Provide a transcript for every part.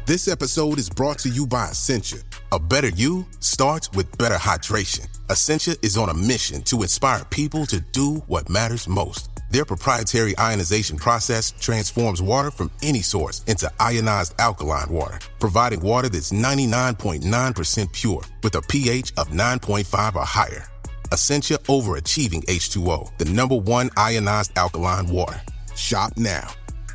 This episode is brought to you by Essentia. A better you starts with better hydration. Essentia is on a mission to inspire people to do what matters most. Their proprietary ionization process transforms water from any source into ionized alkaline water, providing water that's 99.9% pure with a pH of 9.5 or higher. Essentia overachieving H2O, the #1 ionized alkaline water. Shop now.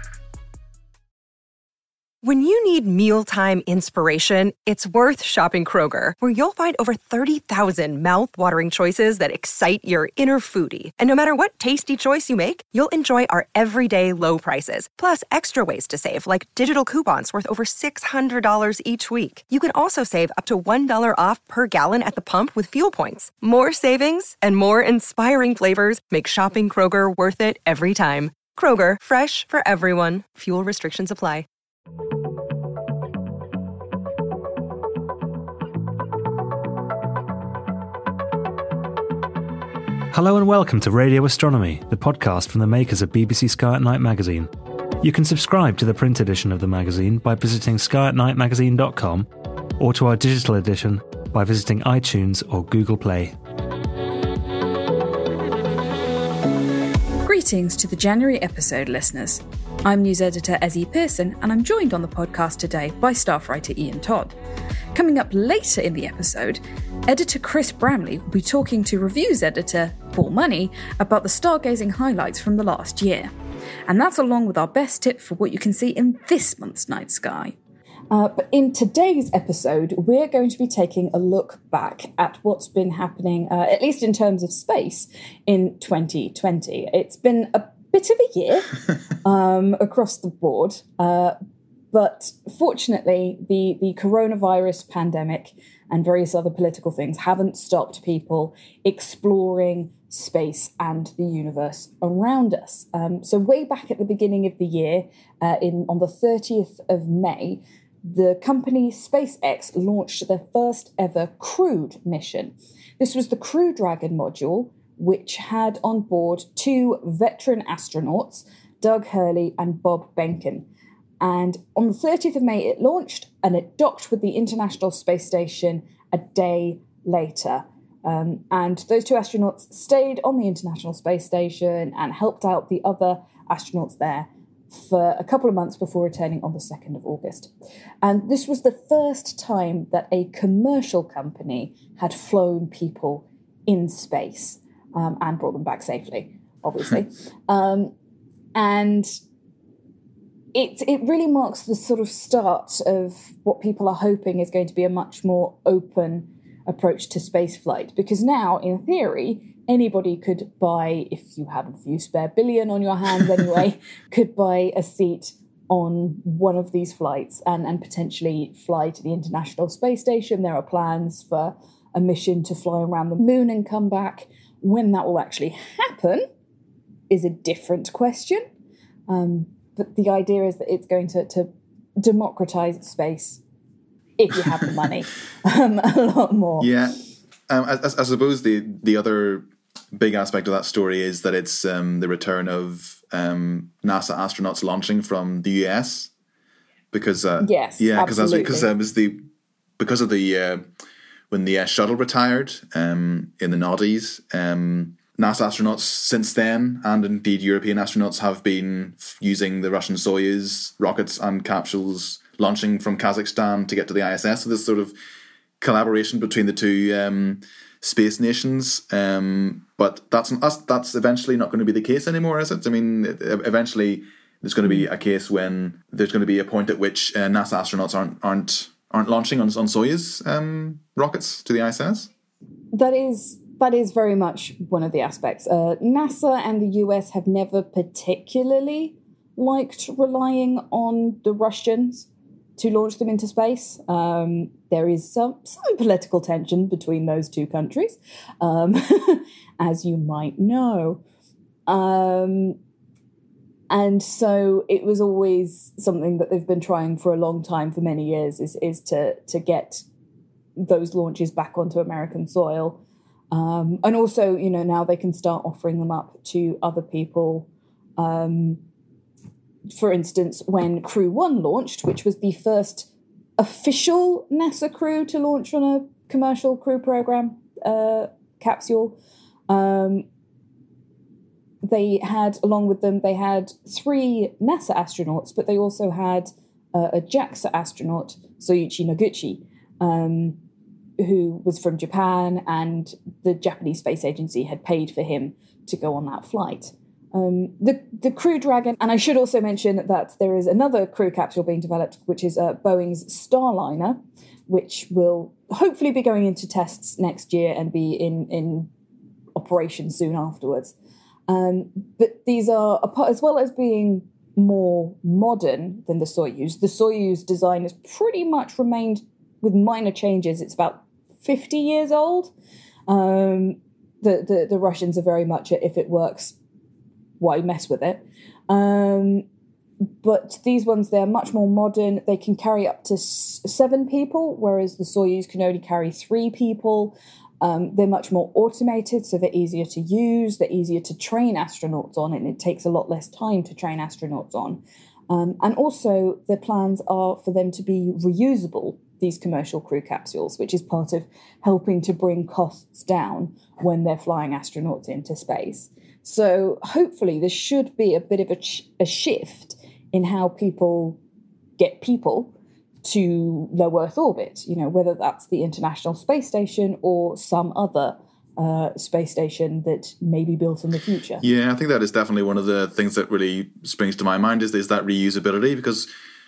When you need mealtime inspiration, it's worth shopping Kroger, where you'll find over 30,000 mouth-watering choices that excite your inner foodie. And no matter what tasty choice you make, you'll enjoy our everyday low prices, plus extra ways to save, like digital coupons worth over $600 each week. You can also save up to $1 off per gallon at the pump with fuel points. More savings and more inspiring flavors make shopping Kroger worth it every time. Kroger, fresh for everyone. Fuel restrictions apply. Hello and welcome to Radio Astronomy, the podcast from the makers of BBC Sky at Night magazine. You can subscribe to the print edition of the magazine by visiting skyatnightmagazine.com or to our digital edition by visiting iTunes or Google Play. Greetings to the January episode, listeners. I'm news editor Ezzy Pearson, and I'm joined on the podcast today by staff writer Ian Todd. Coming up later in the episode, editor Chris Bramley will be talking to reviews editor Paul Money about the stargazing highlights from the last year. And that's along with our best tip for what you can see in this month's night sky. But in today's episode, we're going to be taking a look back at what's been happening, at least in terms of space, in 2020. It's been a bit of a year across the board, but fortunately, the coronavirus pandemic and various other political things haven't stopped people exploring space and the universe around us. So way back at the beginning of the year, on the 30th of May, the company SpaceX launched their first ever crewed mission. This was the Crew Dragon module, which had on board two veteran astronauts, Doug Hurley and Bob Behnken. And on the 30th of May, it launched and it docked with the International Space Station a day later. And those two astronauts stayed on the International Space Station and helped out the other astronauts there for a couple of months before returning on the 2nd of August. And this was the first time that a commercial company had flown people in space and brought them back safely, obviously. And it really marks the sort of start of what people are hoping is going to be a much more open approach to spaceflight. Because now, in theory, anybody could buy, if you have a few spare billion on your hands anyway, could buy a seat on one of these flights and potentially fly to the International Space Station. There are plans for a mission to fly around the moon and come back. When that will actually happen is a different question. But the idea is that it's going to democratize space if you have the money a lot more. Yeah. I suppose the other big aspect of that story is that it's the return of NASA astronauts launching from the US. Because yes, because of the when the shuttle retired in the noughties, NASA astronauts since then, and indeed European astronauts, have been using the Russian Soyuz rockets and capsules launching from Kazakhstan to get to the ISS. So this sort of collaboration between the two space nations. But that's eventually not going to be the case anymore, is it? I mean, eventually there's going to be a case when there's going to be a point at which NASA astronauts aren't launching on Soyuz rockets to the ISS. That is very much one of the aspects. NASA and the US have never particularly liked relying on the Russians to launch them into space. There is some political tension between those two countries, as you might know. And so it was always something that they've been trying for a long time, for many years, is to get those launches back onto American soil. And also, now they can start offering them up to other people. For instance, when Crew 1 launched, which was the first official NASA crew to launch on a commercial crew program capsule. They had, along with them, they had 3 NASA astronauts, but they also had a JAXA astronaut, Soichi Noguchi, who was from Japan, and the Japanese Space Agency had paid for him to go on that flight. The Crew Dragon, and I should also mention that there is another crew capsule being developed, which is Boeing's Starliner, which will hopefully be going into tests next year and be in operation soon afterwards. But these are, as well as being more modern than the Soyuz design has pretty much remained with minor changes. It's about 50 years old. The Russians are very much if it works, why mess with it? But these ones, they're much more modern. They can carry up to 7 people, whereas the Soyuz can only carry 3 people. They're much more automated, so they're easier to use. They're easier to train astronauts on, and it takes a lot less time to train astronauts on. And also, the plans are for them to be reusable, these commercial crew capsules, which is part of helping to bring costs down when they're flying astronauts into space. So hopefully there should be a bit of a shift in how people get people to low Earth orbit, whether that's the International Space Station or some other space station that may be built in the future. Yeah, I think that is definitely one of the things that really springs to my mind is that reusability, because,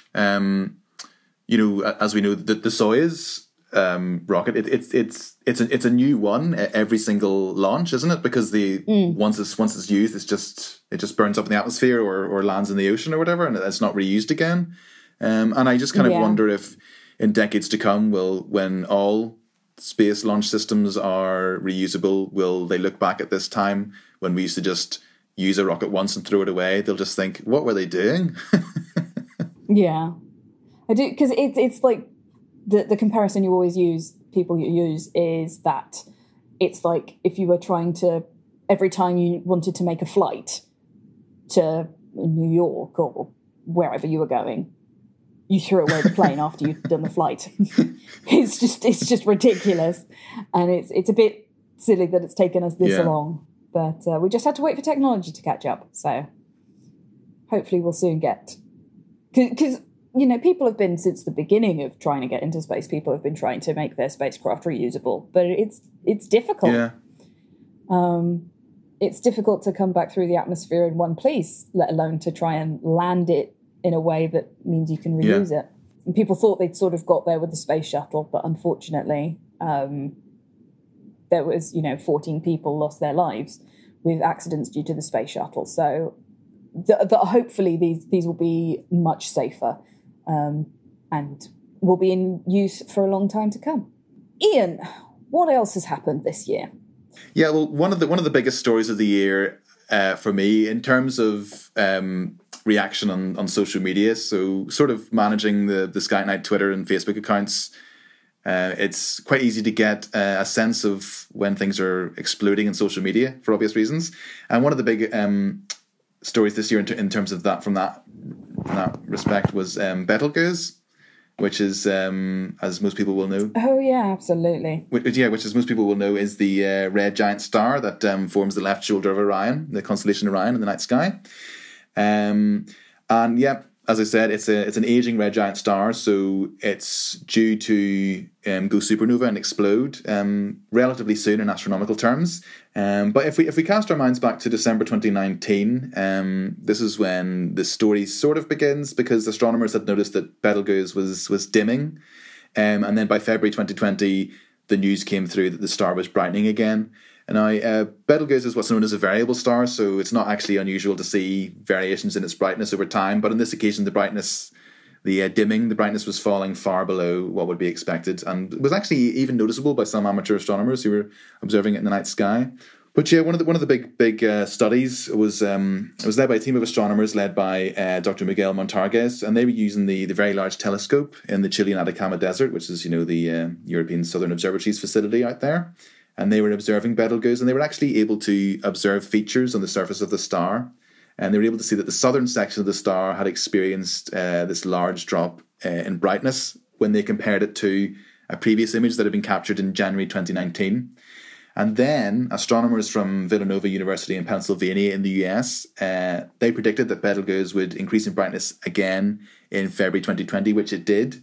as we know, the Soyuz rocket, it's a new one every single launch, isn't it? Because once it's used, it just burns up in the atmosphere or lands in the ocean or whatever, and it's not reused again. And I just kind of wonder if in decades to come, when all space launch systems are reusable, will they look back at this time when we used to just use a rocket once and throw it away? They'll just think, what were they doing? Yeah, I do, because it's like the comparison people use is that it's like if you were trying to, every time you wanted to make a flight to New York or wherever you were going, you threw away the plane after you'd done the flight. It's just ridiculous, and it's a bit silly that it's taken us this long. But we just had to wait for technology to catch up. So hopefully we'll soon get, because people have been, since the beginning of trying to get into space, people have been trying to make their spacecraft reusable, but it's difficult. Yeah. It's difficult to come back through the atmosphere in one piece, let alone to try and land it in a way that means you can reuse it. And people thought they'd sort of got there with the space shuttle, but unfortunately, there was, 14 people lost their lives with accidents due to the space shuttle. So hopefully these will be much safer and will be in use for a long time to come. Ian, what else has happened this year? Yeah, well, one of the biggest stories of the year for me in terms of reaction on social media, so sort of managing the Sky at Night Twitter and Facebook accounts, it's quite easy to get a sense of when things are exploding in social media for obvious reasons. And one of the big stories this year in terms of that, from that respect, was Betelgeuse, which is, as most people will know. Oh, yeah, absolutely. Which, as most people will know, is the red giant star that forms the left shoulder of Orion, the constellation Orion in the night sky. And as I said, it's an aging red giant star, so it's due to go supernova and explode relatively soon in astronomical terms. But if we cast our minds back to December 2019, this is when the story sort of begins, because astronomers had noticed that Betelgeuse was dimming, and then by February 2020, the news came through that the star was brightening again. And now, Betelgeuse is what's known as a variable star, so it's not actually unusual to see variations in its brightness over time. But on this occasion, the brightness was falling far below what would be expected, and was actually even noticeable by some amateur astronomers who were observing it in the night sky. But yeah, one of the big studies was led by a team of astronomers led by Dr. Miguel Montarguez, and they were using the Very Large Telescope in the Chilean Atacama Desert, which is the European Southern Observatory's facility out there. And they were observing Betelgeuse, and they were actually able to observe features on the surface of the star. And they were able to see that the southern section of the star had experienced this large drop in brightness when they compared it to a previous image that had been captured in January 2019. And then astronomers from Villanova University in Pennsylvania in the US, they predicted that Betelgeuse would increase in brightness again in February 2020, which it did.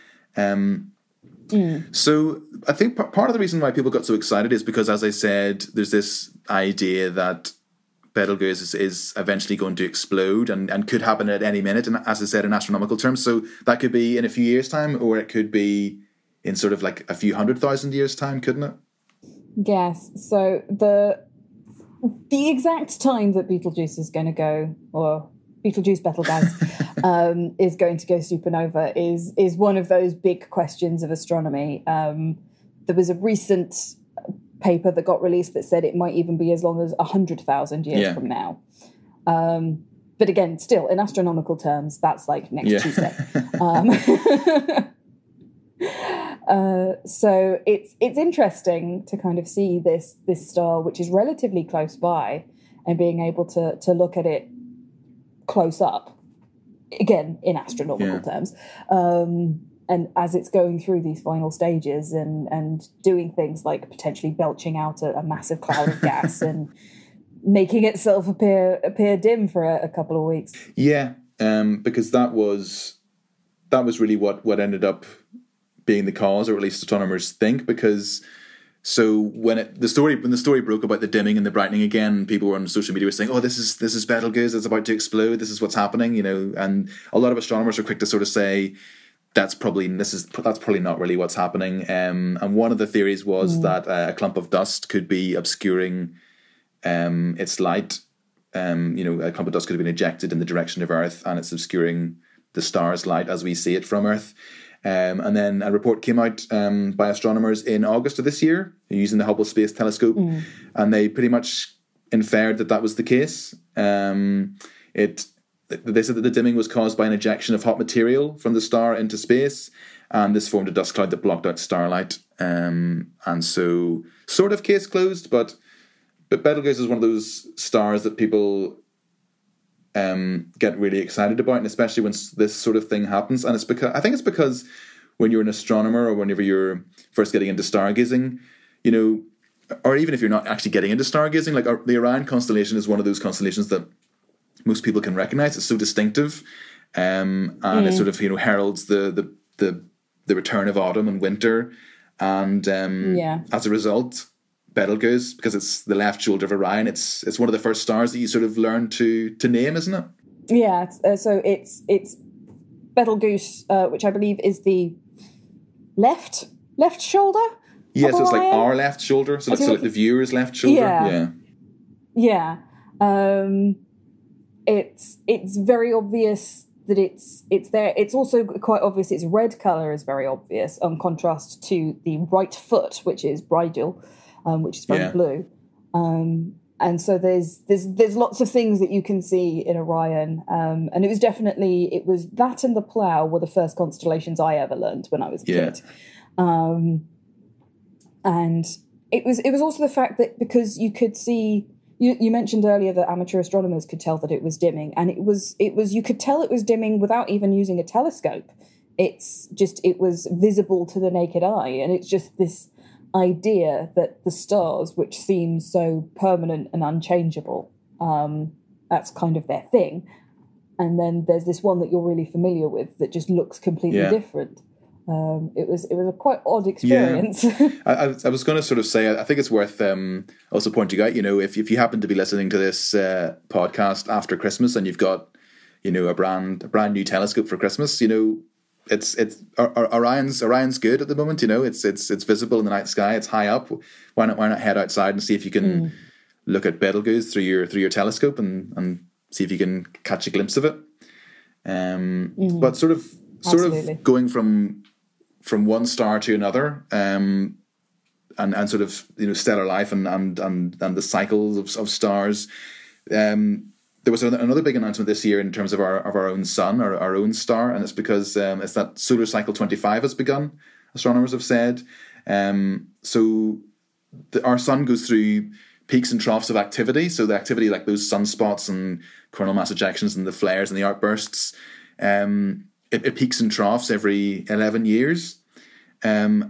So I think part of the reason why people got so excited is because, as I said, there's this idea that Betelgeuse is eventually going to explode and could happen at any minute, and as I said, in astronomical terms. So that could be in a few years' time, or it could be in sort of like a few 100,000 years' time, couldn't it? Yes. So the exact time that Betelgeuse is going to go, or Betelgeuse is going to go supernova is one of those big questions of astronomy. There was a recent paper that got released that said it might even be as long as 100,000 years from now. But again, still in astronomical terms, that's like next Tuesday. So it's interesting to kind of see this star, which is relatively close by, and being able to look at it close up, again in astronomical terms. And as it's going through these final stages and doing things like potentially belching out a massive cloud of gas and making itself appear dim for a couple of weeks. Yeah, because that was really what ended up being the cause, or at least astronomers think. Because so when the story broke about the dimming and the brightening again, people were on social media were saying, "Oh, this is Betelgeuse. It's about to explode. This is what's happening." You know, and a lot of astronomers are quick to sort of say, that's probably not really what's happening. And one of the theories was that a clump of dust could be obscuring its light. A clump of dust could have been ejected in the direction of Earth, and it's obscuring the star's light as we see it from Earth. And then a report came out by astronomers in August of this year using the Hubble Space Telescope, and they pretty much inferred that was the case. They said that the dimming was caused by an ejection of hot material from the star into space, and this formed a dust cloud that blocked out starlight. And so, sort of case closed, but Betelgeuse is one of those stars that people get really excited about, and especially when this sort of thing happens. And I think it's because when you're an astronomer, or whenever you're first getting into stargazing, you know, or even if you're not actually getting into stargazing, like the Orion constellation is one of those constellations that most people can recognize. It's so distinctive, and it sort of, you know, heralds the return of autumn and winter, and as a result, Betelgeuse, because it's the left shoulder of Orion, it's one of the first stars that you sort of learn to name, isn't it? Yeah. So it's Betelgeuse, which I believe is the left shoulder. Yeah, so it's like our left shoulder. So like the viewer's left shoulder. Yeah. It's very obvious that it's there. It's also quite obvious its red colour is very obvious, on contrast to the right foot, which is bridal, which is very blue. And so there's lots of things that you can see in Orion. And it was that and the Plough were the first constellations I ever learned when I was a kid. And it was also the fact that because you could see. You mentioned earlier that amateur astronomers could tell that it was dimming, and it was you could tell it was dimming without even using a telescope. It was visible to the naked eye, and it's just this idea that the stars, which seem so permanent and unchangeable, that's kind of their thing. And then there's this one that you're really familiar with that just looks completely different. It was a quite odd experience. Yeah. I was going to sort of say, I think it's worth also pointing out, you know, if you happen to be listening to this podcast after Christmas and you've got, you know, a brand new telescope for Christmas, you know, it's Orion's good at the moment. You know, it's visible in the night sky. It's high up. Why not head outside and see if you can look at Betelgeuse through your telescope and see if you can catch a glimpse of it. But sort of going from one star to another, and sort of, you know, stellar life and the cycles of stars. There was another big announcement this year in terms of our own sun, our own star, and it's because it's that solar cycle 25 has begun. Astronomers have said. So our sun goes through peaks and troughs of activity. So the activity, like those sunspots and coronal mass ejections and the flares and the outbursts, it peaks and troughs every 11 years. And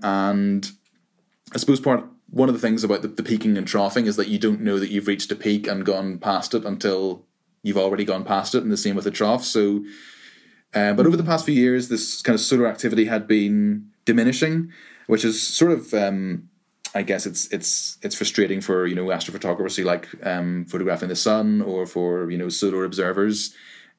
I suppose one of the things about the peaking and troughing is that you don't know that you've reached a peak and gone past it until you've already gone past it, and the same with the trough. So, but over the past few years, this kind of solar activity had been diminishing, which is sort of, I guess it's frustrating for, astrophotographers who like photographing the sun, or for, solar observers.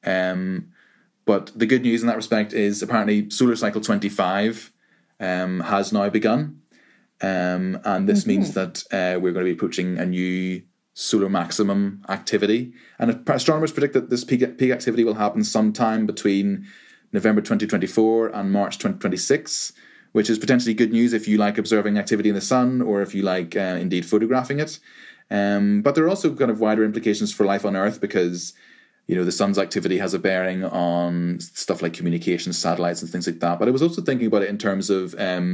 But the good news in that respect is apparently solar cycle 25 has now begun. And this means that we're going to be approaching a new solar maximum activity. And astronomers predict that this peak activity will happen sometime between November 2024 and March 2026, which is potentially good news if you like observing activity in the sun, or if you like indeed photographing it. But there are also kind of wider implications for life on Earth, because the sun's activity has a bearing on stuff like communications, satellites and things like that. But I was also thinking about it in terms of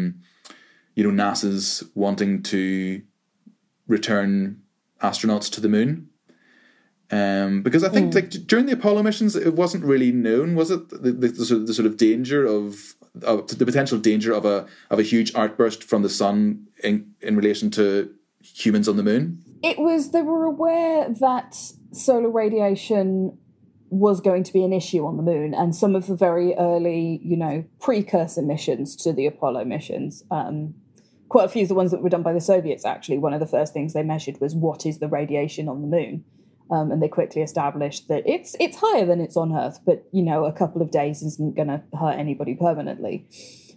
NASA's wanting to return astronauts to the moon. Because I think during the Apollo missions, it wasn't really known, was it? The sort of danger of the potential danger of a huge outburst from the sun in relation to humans on the moon? They were aware that solar radiation was going to be an issue on the moon, and some of the very early, precursor missions to the Apollo missions, quite a few of the ones that were done by the Soviets, actually, one of the first things they measured was what is the radiation on the moon. And they quickly established that it's higher than it's on Earth, but, a couple of days isn't going to hurt anybody permanently.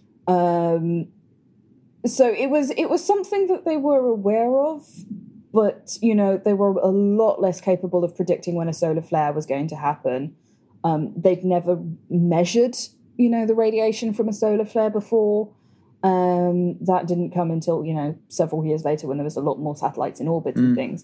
So it was something that they were aware of, but, they were a lot less capable of predicting when a solar flare was going to happen. They'd never measured, the radiation from a solar flare before. That didn't come until, several years later, when there was a lot more satellites in orbit and things.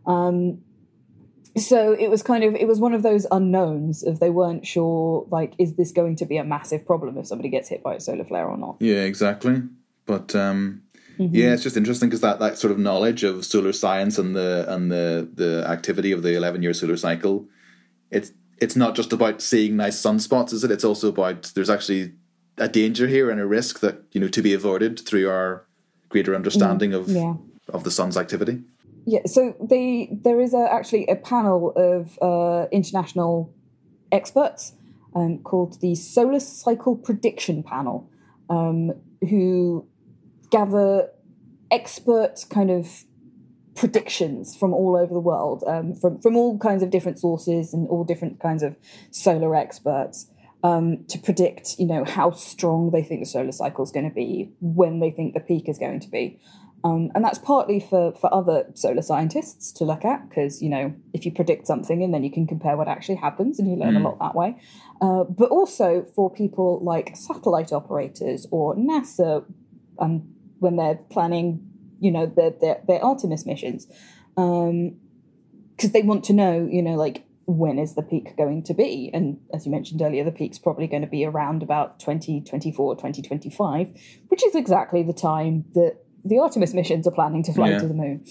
So it was one of those unknowns of they weren't sure, like, is this going to be a massive problem if somebody gets hit by a solar flare or not? Yeah, exactly. But yeah, it's just interesting because that sort of knowledge of solar science and the activity of the 11-year solar cycle, it's not just about seeing nice sunspots, is it? It's also about there's actually a danger here and a risk that to be avoided through our greater understanding of the sun's activity. Yeah, so there is actually a panel of international experts called the Solar Cycle Prediction Panel, who gather expert kind of predictions from all over the world, from all kinds of different sources and all different kinds of solar experts, to predict, how strong they think the solar cycle is going to be, when they think the peak is going to be. And that's partly for other solar scientists to look at, because, if you predict something and then you can compare what actually happens and you learn a lot that way. But also for people like satellite operators or NASA, when they're planning, their Artemis missions, because they want to know, when is the peak going to be? And as you mentioned earlier, the peak's probably going to be around about 2024, 2025, which is exactly the time that the Artemis missions are planning to fly to the moon.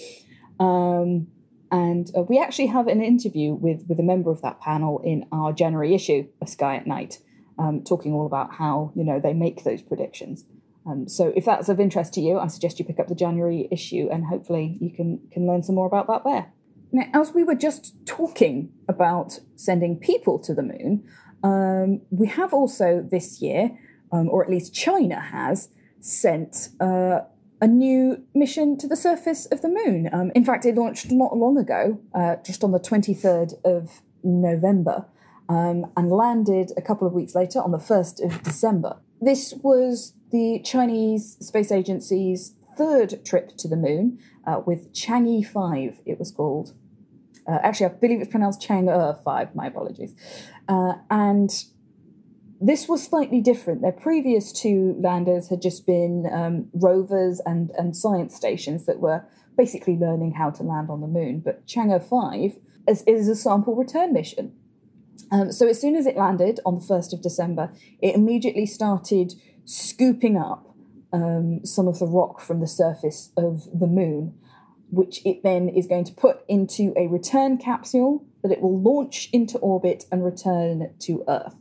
And we actually have an interview with a member of that panel in our January issue of Sky at Night, talking all about how, they make those predictions. So if that's of interest to you, I suggest you pick up the January issue and hopefully you can learn some more about that there. Now, as we were just talking about sending people to the moon, we have also this year, or at least China has, sent a new mission to the surface of the moon. In fact, it launched not long ago, just on the 23rd of November, and landed a couple of weeks later on the 1st of December. This was the Chinese Space Agency's third trip to the moon, with Chang'e 5, it was called. Actually, I believe it's pronounced Chang'e 5, my apologies. And this was slightly different. Their previous two landers had just been rovers and science stations that were basically learning how to land on the moon. But Chang'e 5 is a sample return mission. So as soon as it landed on the 1st of December, it immediately started scooping up some of the rock from the surface of the moon, which it then is going to put into a return capsule that it will launch into orbit and return to Earth.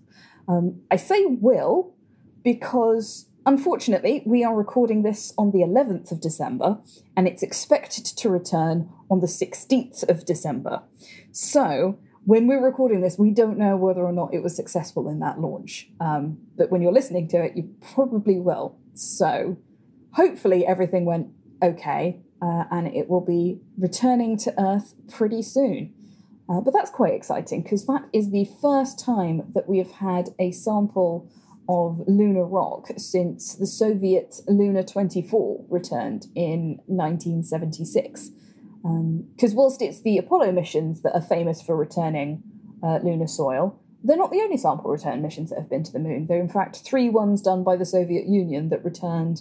I say will because, unfortunately, we are recording this on the 11th of December, and it's expected to return on the 16th of December. So, when we're recording this, we don't know whether or not it was successful in that launch. But when you're listening to it, you probably will. So, hopefully everything went okay, and it will be returning to Earth pretty soon. But that's quite exciting, because that is the first time that we have had a sample of lunar rock since the Soviet Luna 24 returned in 1976. Because whilst it's the Apollo missions that are famous for returning lunar soil, they're not the only sample return missions that have been to the moon. There are, in fact, 3 ones done by the Soviet Union that returned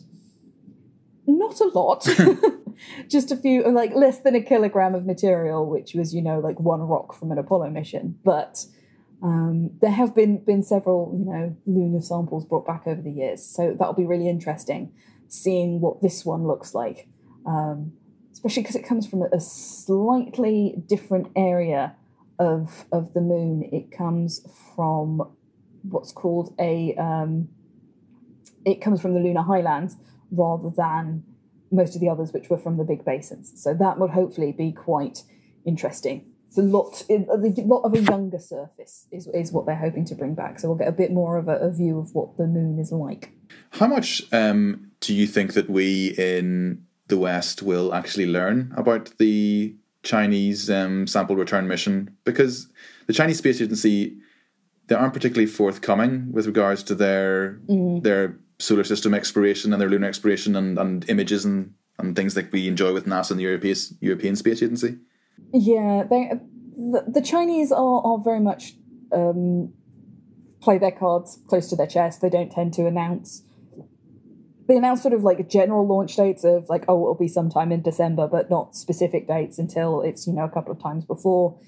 not a lot, just a few, like less than a kilogram of material, which was, like 1 rock from an Apollo mission. But there have been several, lunar samples brought back over the years. So that'll be really interesting, seeing what this one looks like. Especially because it comes from a slightly different area of the moon. It comes from what's called it comes from the lunar highlands rather than most of the others, which were from the big basins. So that would hopefully be quite interesting. It's a lot of a younger surface is what they're hoping to bring back. So we'll get a bit more of a view of what the moon is like. How much do you think that we in the West will actually learn about the Chinese sample return mission? Because the Chinese Space Agency, they aren't particularly forthcoming with regards to their solar system exploration and their lunar exploration and images and things like we enjoy with NASA and the European Space Agency. Yeah, the Chinese are very much play their cards close to their chest. They don't tend to announce. They announce sort of like general launch dates of like, it'll be sometime in December, but not specific dates until it's, a couple of times before.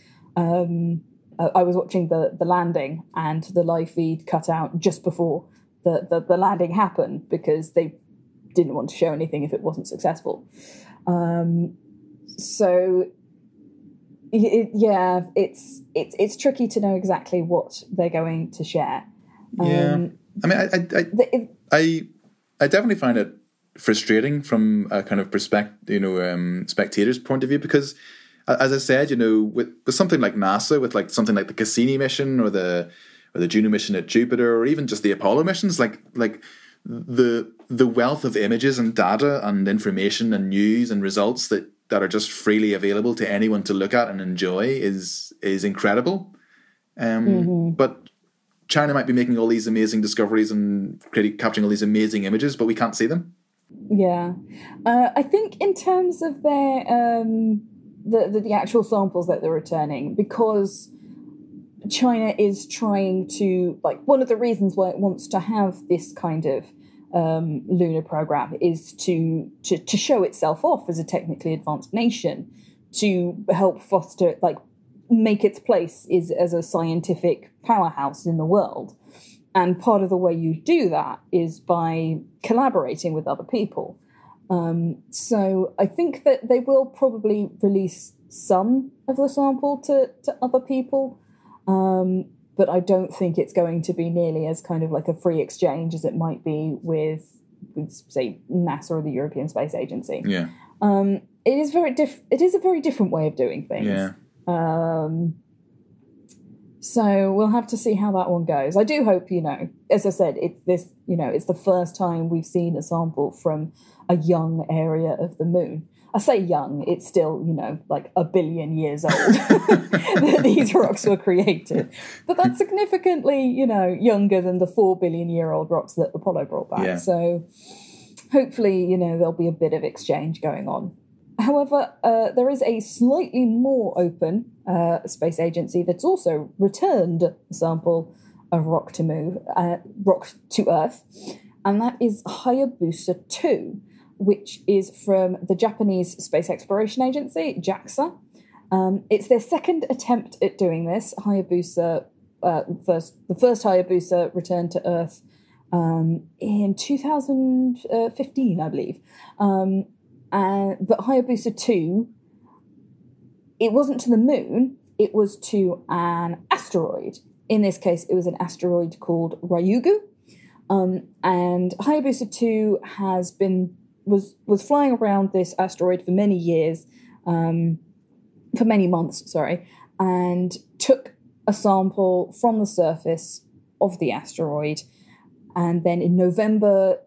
I was watching the landing and the live feed cut out just before the landing happened because they didn't want to show anything if it wasn't successful. So it's tricky to know exactly what they're going to share. I definitely find it frustrating from a kind of spectator's point of view, because, as I said, with something like NASA, with like something like the Cassini mission or the Juno mission at Jupiter, or even just the Apollo missions, like the wealth of images and data and information and news and results that are just freely available to anyone to look at and enjoy is incredible. But China might be making all these amazing discoveries and capturing all these amazing images, but we can't see them. Yeah. I think in terms of their the actual samples that they're returning, because China is trying to, like, one of the reasons why it wants to have this kind of lunar program is to show itself off as a technically advanced nation, to help foster, like, make its place as a scientific powerhouse in the world. And part of the way you do that is by collaborating with other people. So I think that they will probably release some of the sample to other people, but I don't think it's going to be nearly as kind of like a free exchange as it might be with say, NASA or the European Space Agency. Yeah. It is a very different way of doing things. Yeah. So we'll have to see how that one goes. I do hope, as I said, it's the first time we've seen a sample from a young area of the moon. I say young, it's still, like 1 billion years old that these rocks were created. But that's significantly, younger than the 4 billion year old rocks that Apollo brought back. Yeah. So hopefully, there'll be a bit of exchange going on. However, there is a slightly more open space agency that's also returned a sample of rock to Earth, and that is Hayabusa 2, which is from the Japanese Space Exploration Agency, JAXA. It's their second attempt at doing this. Hayabusa, the first Hayabusa returned to Earth in 2015, I believe. But Hayabusa 2, it wasn't to the moon, it was to an asteroid. in this case, it was an asteroid called Ryugu. And Hayabusa 2 was flying around this asteroid for many years, for many months, and took a sample from the surface of the asteroid, and then in November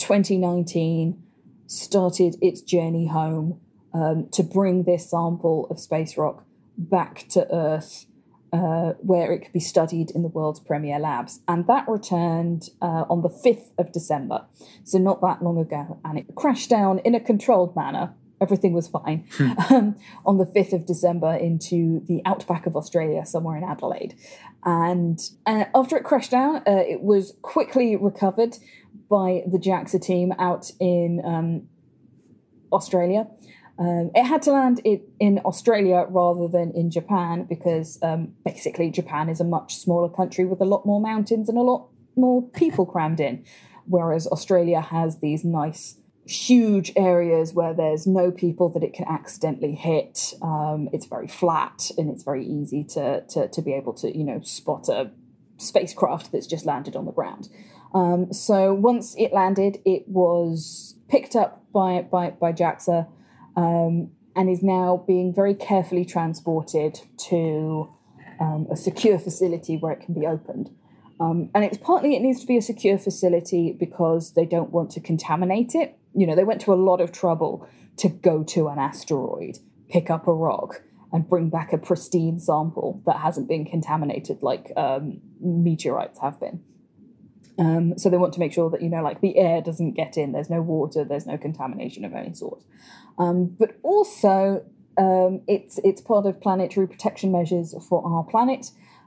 2019 started its journey home to bring this sample of space rock back to Earth, where it could be studied in the world's premier labs. And that returned on the 5th of December, so not that long ago. And it crashed down in a controlled manner. Everything was fine on the 5th of December into the outback of Australia, somewhere in Adelaide. And after it crashed down, it was quickly recovered by the JAXA team out in Australia. It had to land in Australia rather than in Japan because basically Japan is a much smaller country with a lot more mountains and a lot more people crammed in, whereas Australia has these nice, huge areas where there's no people that it can accidentally hit. It's very flat and it's very easy to be able to, spot a spacecraft that's just landed on the ground. So once it landed, it was picked up by JAXA, and is now being very carefully transported to a secure facility where it can be opened. And it needs to be a secure facility because they don't want to contaminate it. They went to a lot of trouble to go to an asteroid, pick up a rock, and bring back a pristine sample that hasn't been contaminated like meteorites have been. So they want to make sure that, the air doesn't get in, there's no water, there's no contamination of any sort. But also, it's part of planetary protection measures for our planet.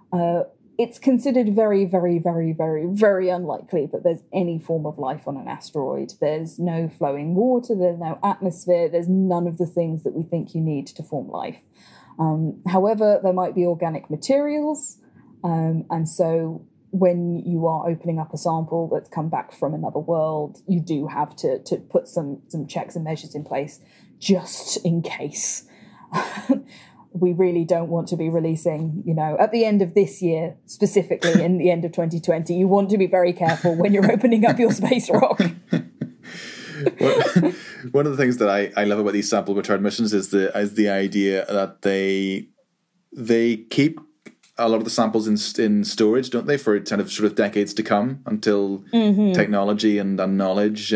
It's considered very, very, very, very, very unlikely that there's any form of life on an asteroid. There's no flowing water, there's no atmosphere, there's none of the things that we think you need to form life. However, there might be organic materials, and so when you are opening up a sample that's come back from another world, you do have to put some checks and measures in place just in case. We really don't want to be releasing, at the end of this year, specifically in the end of 2020, you want to be very careful when you're opening up your space rock. One of the things that I love about these sample return missions is the idea that they keep a lot of the samples in storage, don't they, for sort of decades to come until technology and knowledge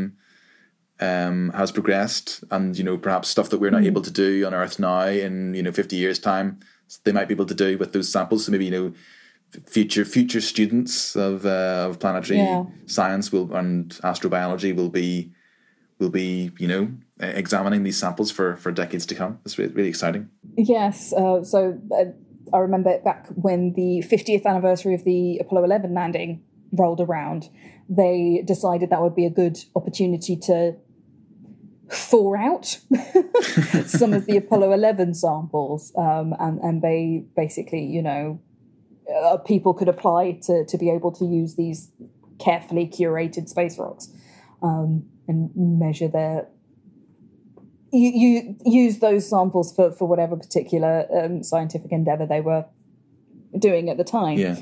has progressed, and perhaps stuff that we're not able to do on Earth now in 50 years' time, they might be able to do with those samples. So maybe future students of planetary science and astrobiology will be examining these samples for decades to come. It's really, really exciting. Yes. I remember back when the 50th anniversary of the Apollo 11 landing rolled around, they decided that would be a good opportunity to thaw out some of the Apollo 11 samples, and they basically, people could apply to be able to use these carefully curated space rocks and measure their... You use those samples for whatever particular scientific endeavor they were doing at the time. Yeah.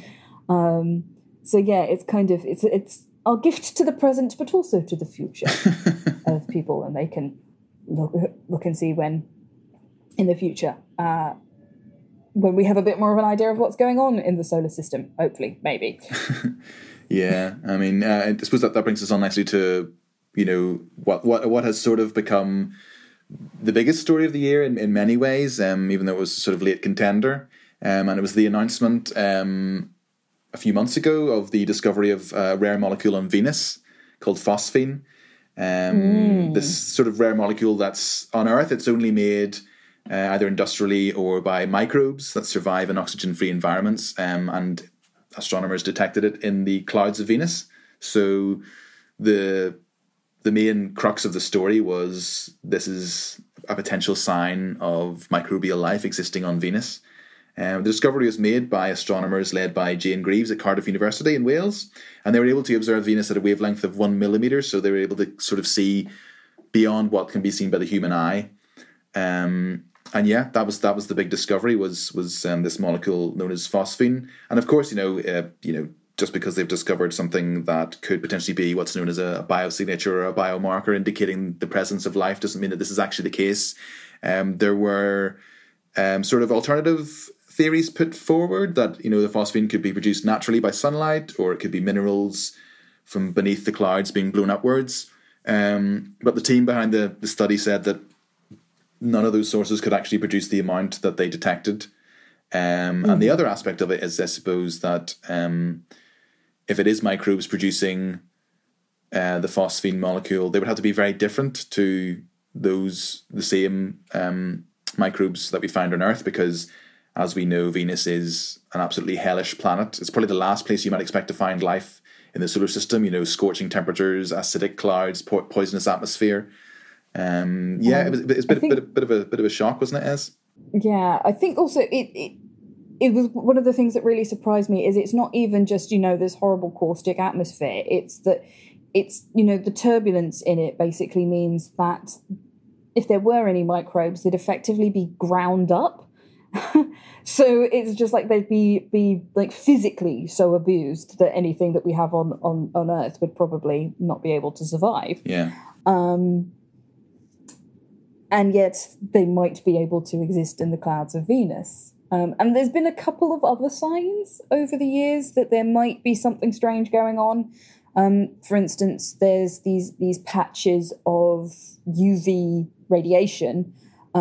It's kind of it's our gift to the present, but also to the future of people, and they can look and see when in the future when we have a bit more of an idea of what's going on in the solar system. Hopefully, maybe. Yeah, I mean, I suppose that brings us on nicely to what has sort of become the biggest story of the year in many ways, even though it was a sort of late contender. And it was the announcement a few months ago of the discovery of a rare molecule on Venus called phosphine. This sort of rare molecule that's on Earth, it's only made either industrially or by microbes that survive in oxygen-free environments, and astronomers detected it in the clouds of Venus. So the main crux of the story was this is a potential sign of microbial life existing on Venus. The discovery was made by astronomers led by Jane Greaves at Cardiff University in Wales, and they were able to observe Venus at a wavelength of 1 millimetre, so they were able to sort of see beyond what can be seen by the human eye. And yeah, that was the big discovery was this molecule known as phosphine. And of course, just because they've discovered something that could potentially be what's known as a biosignature or a biomarker indicating the presence of life doesn't mean that this is actually the case. There were sort of alternative theories put forward that, the phosphine could be produced naturally by sunlight, or it could be minerals from beneath the clouds being blown upwards. But the team behind the study said that none of those sources could actually produce the amount that they detected. And the other aspect of it is, I suppose, that if it is microbes producing the phosphine molecule, they would have to be very different to the same microbes that we find on Earth, because, as we know, Venus is an absolutely hellish planet. It's probably the last place you might expect to find life in the solar system. Scorching temperatures, acidic clouds, poisonous atmosphere. It's a bit of a shock, wasn't it, Ez? Yeah, I think also it was one of the things that really surprised me is it's not even just, this horrible caustic atmosphere. It's that the turbulence in it basically means that if there were any microbes, they'd effectively be ground up. So it's just like they'd be like physically so abused that anything that we have on Earth would probably not be able to survive. Yeah. And yet they might be able to exist in the clouds of Venus. And there's been a couple of other signs over the years that there might be something strange going on. For instance, there's these patches of UV radiation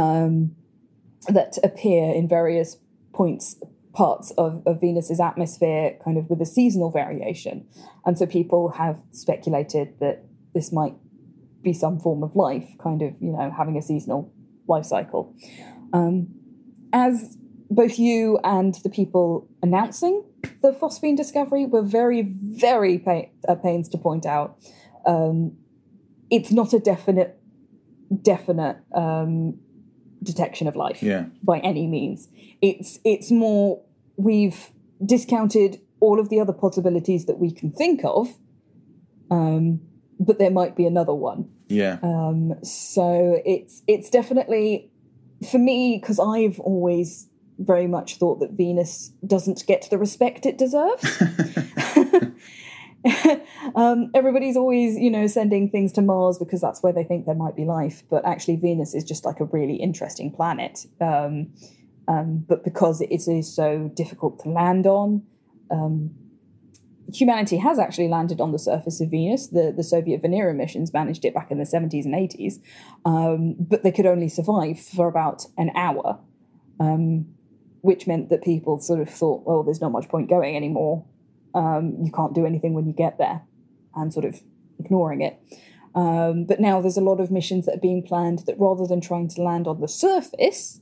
that appear in various parts of Venus's atmosphere, kind of with a seasonal variation. And so people have speculated that this might be some form of life, kind of, having a seasonal life cycle. As both you and the people announcing the phosphine discovery were very, very pains to point out, it's not a definite detection of life by any means. It's more, we've discounted all of the other possibilities that we can think of, but there might be another one. Yeah. So it's definitely, for me, because I've always very much thought that Venus doesn't get the respect it deserves. Everybody's always, sending things to Mars because that's where they think there might be life. But actually Venus is just like a really interesting planet. But because it is so difficult to land on, humanity has actually landed on the surface of Venus. The Soviet Venera missions managed it back in the 70s and 80s. But they could only survive for about an hour, which meant that people sort of thought, well, there's not much point going anymore. You can't do anything when you get there, and sort of ignoring it. But now there's a lot of missions that are being planned that, rather than trying to land on the surface,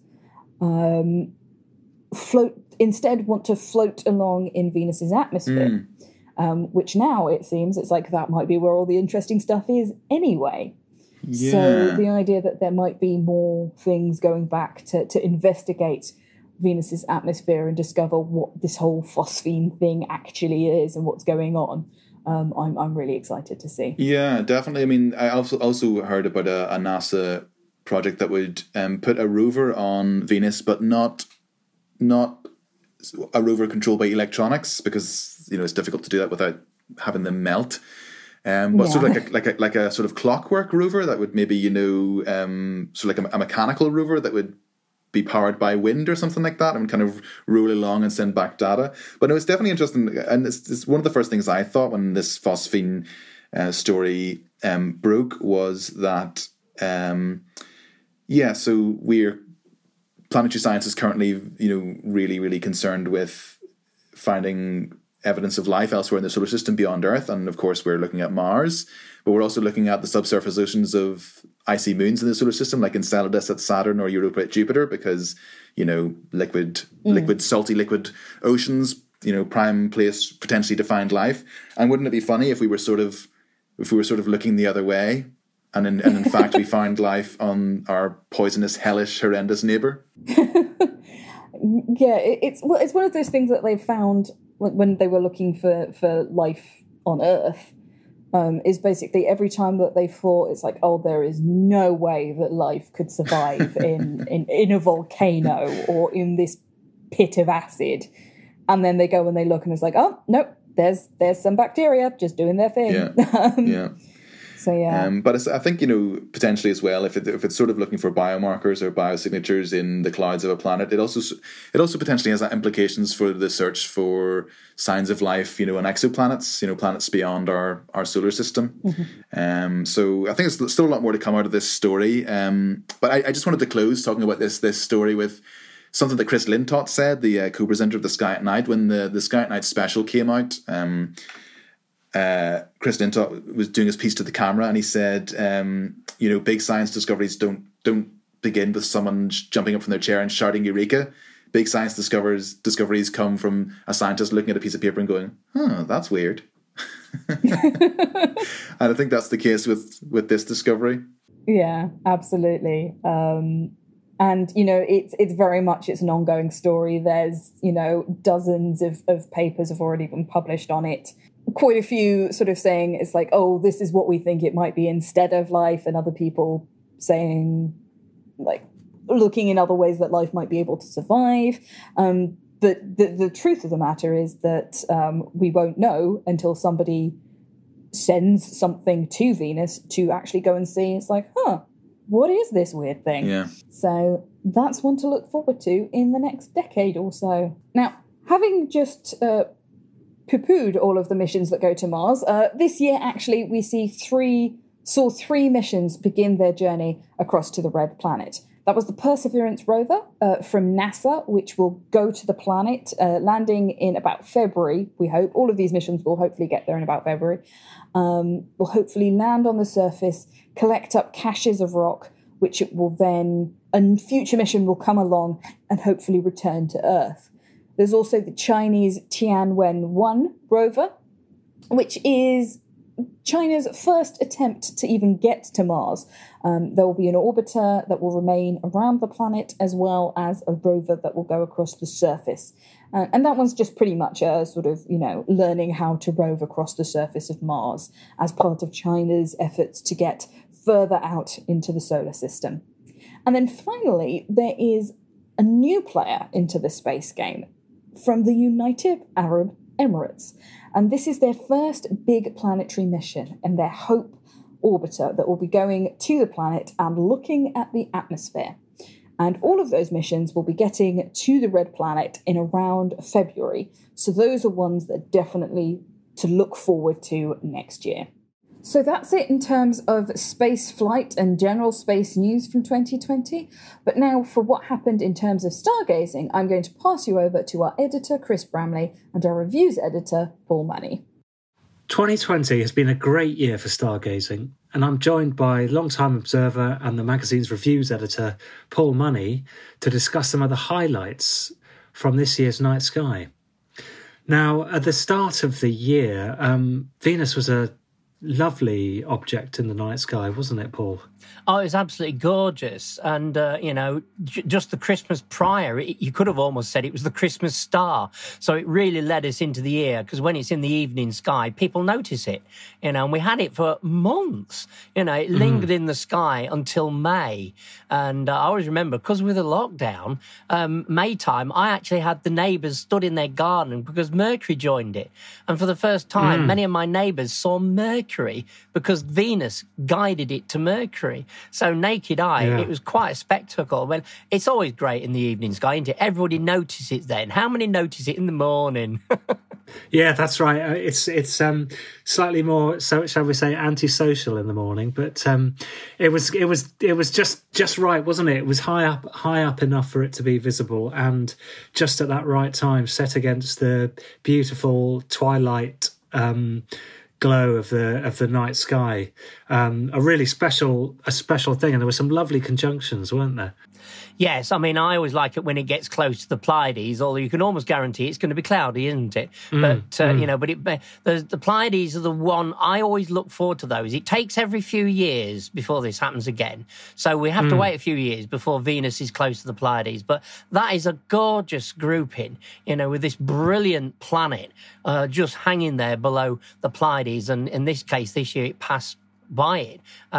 instead want to float along in Venus's atmosphere. Which now it seems it's like that might be where all the interesting stuff is anyway. Yeah. So the idea that there might be more things going back to investigate Venus's atmosphere and discover what this whole phosphine thing actually is and what's going on, I'm really excited to see. Yeah, definitely. I mean, I also heard about a NASA project that would put a rover on Venus, but not a rover controlled by electronics, because it's difficult to do that without having them melt. But sort of like a sort of clockwork rover that would maybe sort of like a mechanical rover that would be powered by wind or something like that, and kind of roll along and send back data. But no, it's definitely interesting, and it's one of the first things I thought when this phosphine story broke was that so we're planetary science is currently really, really concerned with finding evidence of life elsewhere in the solar system beyond Earth, and of course we're looking at Mars, but we're also looking at the subsurface oceans of icy moons in the solar system, like Enceladus at Saturn or Europa at Jupiter, because salty liquid oceans, prime place potentially to find life. And wouldn't it be funny if we were sort of looking the other way, and in fact we found life on our poisonous, hellish, horrendous neighbor? Yeah, it's one of those things that they've found when they were looking for life on Earth. is basically every time that they thought, it's like, oh, there is no way that life could survive in a volcano or in this pit of acid. And then they go and they look and it's like, oh, nope, there's some bacteria just doing their thing. Yeah. So, yeah. But I think, potentially as well, if it's sort of looking for biomarkers or biosignatures in the clouds of a planet, it also potentially has implications for the search for signs of life, on exoplanets, planets beyond our solar system. Mm-hmm. So I think there's still a lot more to come out of this story. But I just wanted to close talking about this story with something that Chris Lintott said, the co-presenter of The Sky at Night, when the Sky at Night special came out. Chris Lintott was doing his piece to the camera, and he said, big science discoveries don't begin with someone jumping up from their chair and shouting "Eureka!" Big science discoveries come from a scientist looking at a piece of paper and going, that's weird. And I think that's the case with this discovery. Yeah, absolutely. And, it's very much, it's an ongoing story. There's, dozens of papers have already been published on it. Quite a few sort of saying it's like, oh, this is what we think it might be instead of life. And other people saying, like, looking in other ways that life might be able to survive. But the truth of the matter is that we won't know until somebody sends something to Venus to actually go and see. It's like, what is this weird thing? Yeah. So that's one to look forward to in the next decade or so. Now, having just poo-pooed all of the missions that go to Mars, this year actually we saw three missions begin their journey across to the Red Planet. That was the Perseverance rover from NASA, which will go to the planet, landing in about February, we hope. All of these missions will hopefully get there in about February. Will hopefully land on the surface, collect up caches of rock, which it will then, a future mission will come along and hopefully return to Earth. There's also the Chinese Tianwen-1 rover, which is China's first attempt to even get to Mars. There will be an orbiter that will remain around the planet, as well as a rover that will go across the surface. And that one's just pretty much a sort of, learning how to rove across the surface of Mars as part of China's efforts to get further out into the solar system. And then finally, there is a new player into the space game from the United Arab Emirates. And this is their first big planetary mission and their HOPE orbiter that will be going to the planet and looking at the atmosphere. And all of those missions will be getting to the Red Planet in around February. So those are ones that are definitely to look forward to next year. So that's it in terms of space flight and general space news from 2020. But now for what happened in terms of stargazing, I'm going to pass you over to our editor, Chris Bramley, and our reviews editor, Paul Money. 2020 has been a great year for stargazing, and I'm joined by longtime observer and the magazine's reviews editor, Paul Money, to discuss some of the highlights from this year's night sky. Now, at the start of the year, Venus was a lovely object in the night sky, wasn't it, Paul? Oh, it was absolutely gorgeous. And, just the Christmas prior, you could have almost said it was the Christmas star. So it really led us into the year, because when it's in the evening sky, people notice it, and we had it for months. It lingered in the sky until May. And I always remember, because with the lockdown, May time, I actually had the neighbours stood in their garden because Mercury joined it. And for the first time, many of my neighbours saw Mercury because Venus guided it to Mercury. So naked eye, It was quite a spectacle. Well, it's always great in the evening sky, isn't it? Everybody notices it then. How many notice it in the morning? Yeah, that's right. It's slightly more, so shall we say, antisocial in the morning, but it was just right, wasn't it? It was high up enough for it to be visible, and just at that right time, set against the beautiful twilight glow of the night sky. A really special thing, and there were some lovely conjunctions, weren't there? Yes, I mean, I always like it when it gets close to the Pleiades, although you can almost guarantee it's going to be cloudy, isn't it? But the Pleiades are the one I always look forward to those. It takes every few years before this happens again. So we have to wait a few years before Venus is close to the Pleiades. But that is a gorgeous grouping, with this brilliant planet just hanging there below the Pleiades. Pleiades, and in this case, this year it passed by it.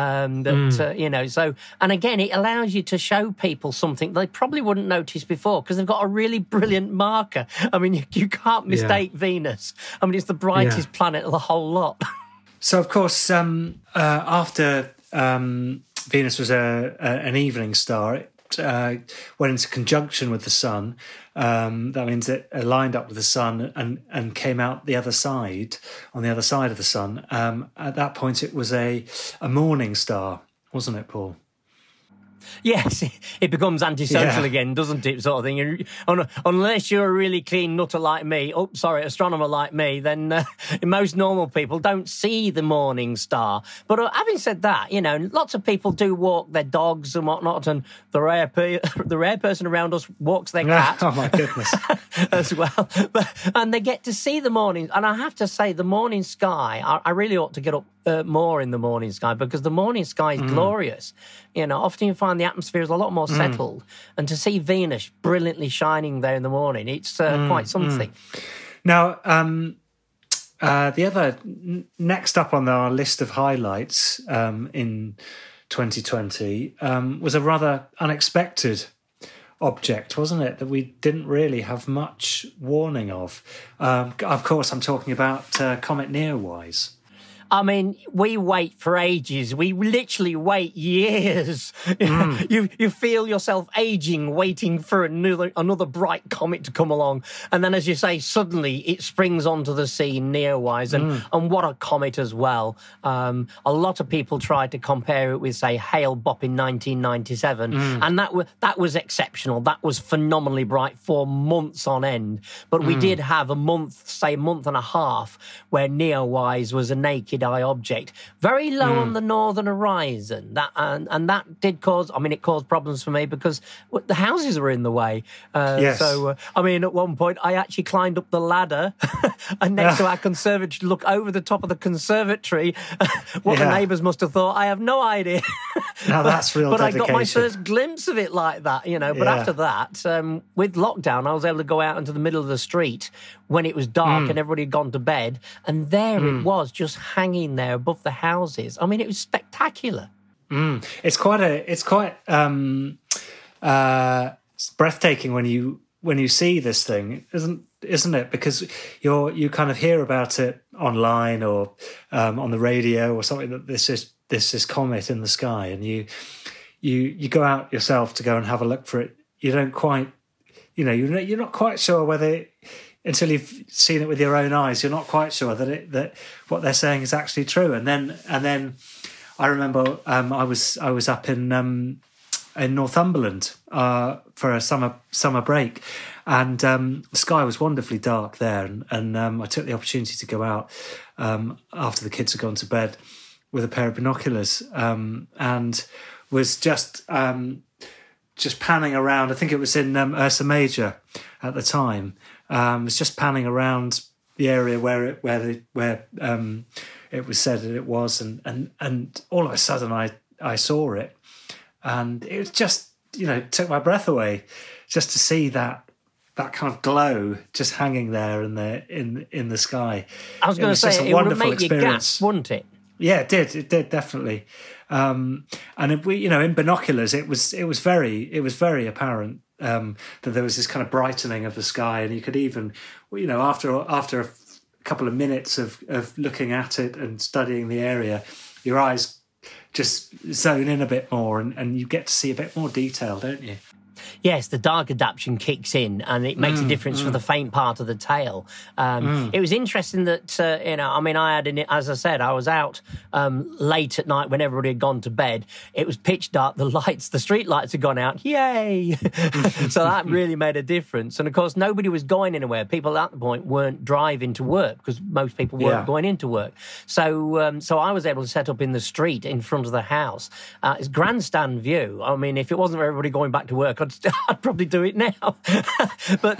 So, and again, it allows you to show people something they probably wouldn't notice before because they've got a really brilliant marker. I mean, you can't mistake Venus. I mean, it's the brightest planet of the whole lot. So, of course, after Venus was an evening star, it went into conjunction with the Sun. That means it lined up with the Sun and came out the other side, on the other side of the Sun. At that point, it was a morning star, wasn't it, Paul? Yes, it becomes antisocial again, doesn't it, sort of thing. Unless you're a really keen nutter like me, astronomer like me, then most normal people don't see the morning star. But having said that, lots of people do walk their dogs and whatnot, and the rare person around us walks their cat. Oh, my goodness. As well. And they get to see the morning. And I have to say, the morning sky, I really ought to get up more in the morning sky because the morning sky is glorious. Often you find the atmosphere is a lot more settled, and to see Venus brilliantly shining there in the morning, it's quite something. Now, the other next up on our list of highlights in 2020 was a rather unexpected object, wasn't it, that we didn't really have much warning of. Of course, I'm talking about Comet Neowise. I mean, we wait for ages. We literally wait years. You feel yourself aging, waiting for another bright comet to come along. And then, as you say, suddenly it springs onto the scene, Neowise. And what a comet as well. A lot of people tried to compare it with, say, Hale-Bopp in 1997. And that was exceptional. That was phenomenally bright for months on end. But we did have a month and a half, where Neowise was a naked eye object, very low on the northern horizon. That did cause, it caused problems for me because the houses were in the way. Yes. So, at one point, I actually climbed up the ladder and next to our conservatory to look over the top of the conservatory. What the neighbours must have thought, I have no idea. Now that's real dedication. I got my first glimpse of it like that, But after that, with lockdown, I was able to go out into the middle of the street when it was dark and everybody had gone to bed, and there it was, just hanging there above the houses. it was spectacular. It's quite breathtaking when you see this thing, isn't it? Because you kind of hear about it online or on the radio or something, that this is comet in the sky, and you go out yourself to go and have a look for it. You don't quite, you're not quite sure whether until you've seen it with your own eyes, you're not quite sure that what they're saying is actually true. And then I remember I was up in Northumberland for a summer break, and the sky was wonderfully dark there, and I took the opportunity to go out after the kids had gone to bed with a pair of binoculars, and was just panning around. I think it was in Ursa Major at the time. Was just panning around the area where it was said that it was, and all of a sudden I saw it, and it was just took my breath away just to see that kind of glow just hanging there in the sky. I was going to say, it would make you gasp, wouldn't it? Yeah, it did definitely. And in binoculars, it was very apparent that there was this kind of brightening of the sky, and you could even, after a couple of minutes of looking at it and studying the area, your eyes just zone in a bit more, and you get to see a bit more detail, don't you? Yes, the dark adaptation kicks in, and it makes a difference for the faint part of the tail. It was interesting that, I had, as I said, I was out late at night when everybody had gone to bed. It was pitch dark. The street lights had gone out. Yay! So that really made a difference. And, of course, nobody was going anywhere. People at the point weren't driving to work because most people weren't going into work. So I was able to set up in the street in front of the house. It's grandstand view. If it wasn't for everybody going back to work, I'd I'd probably do it now. but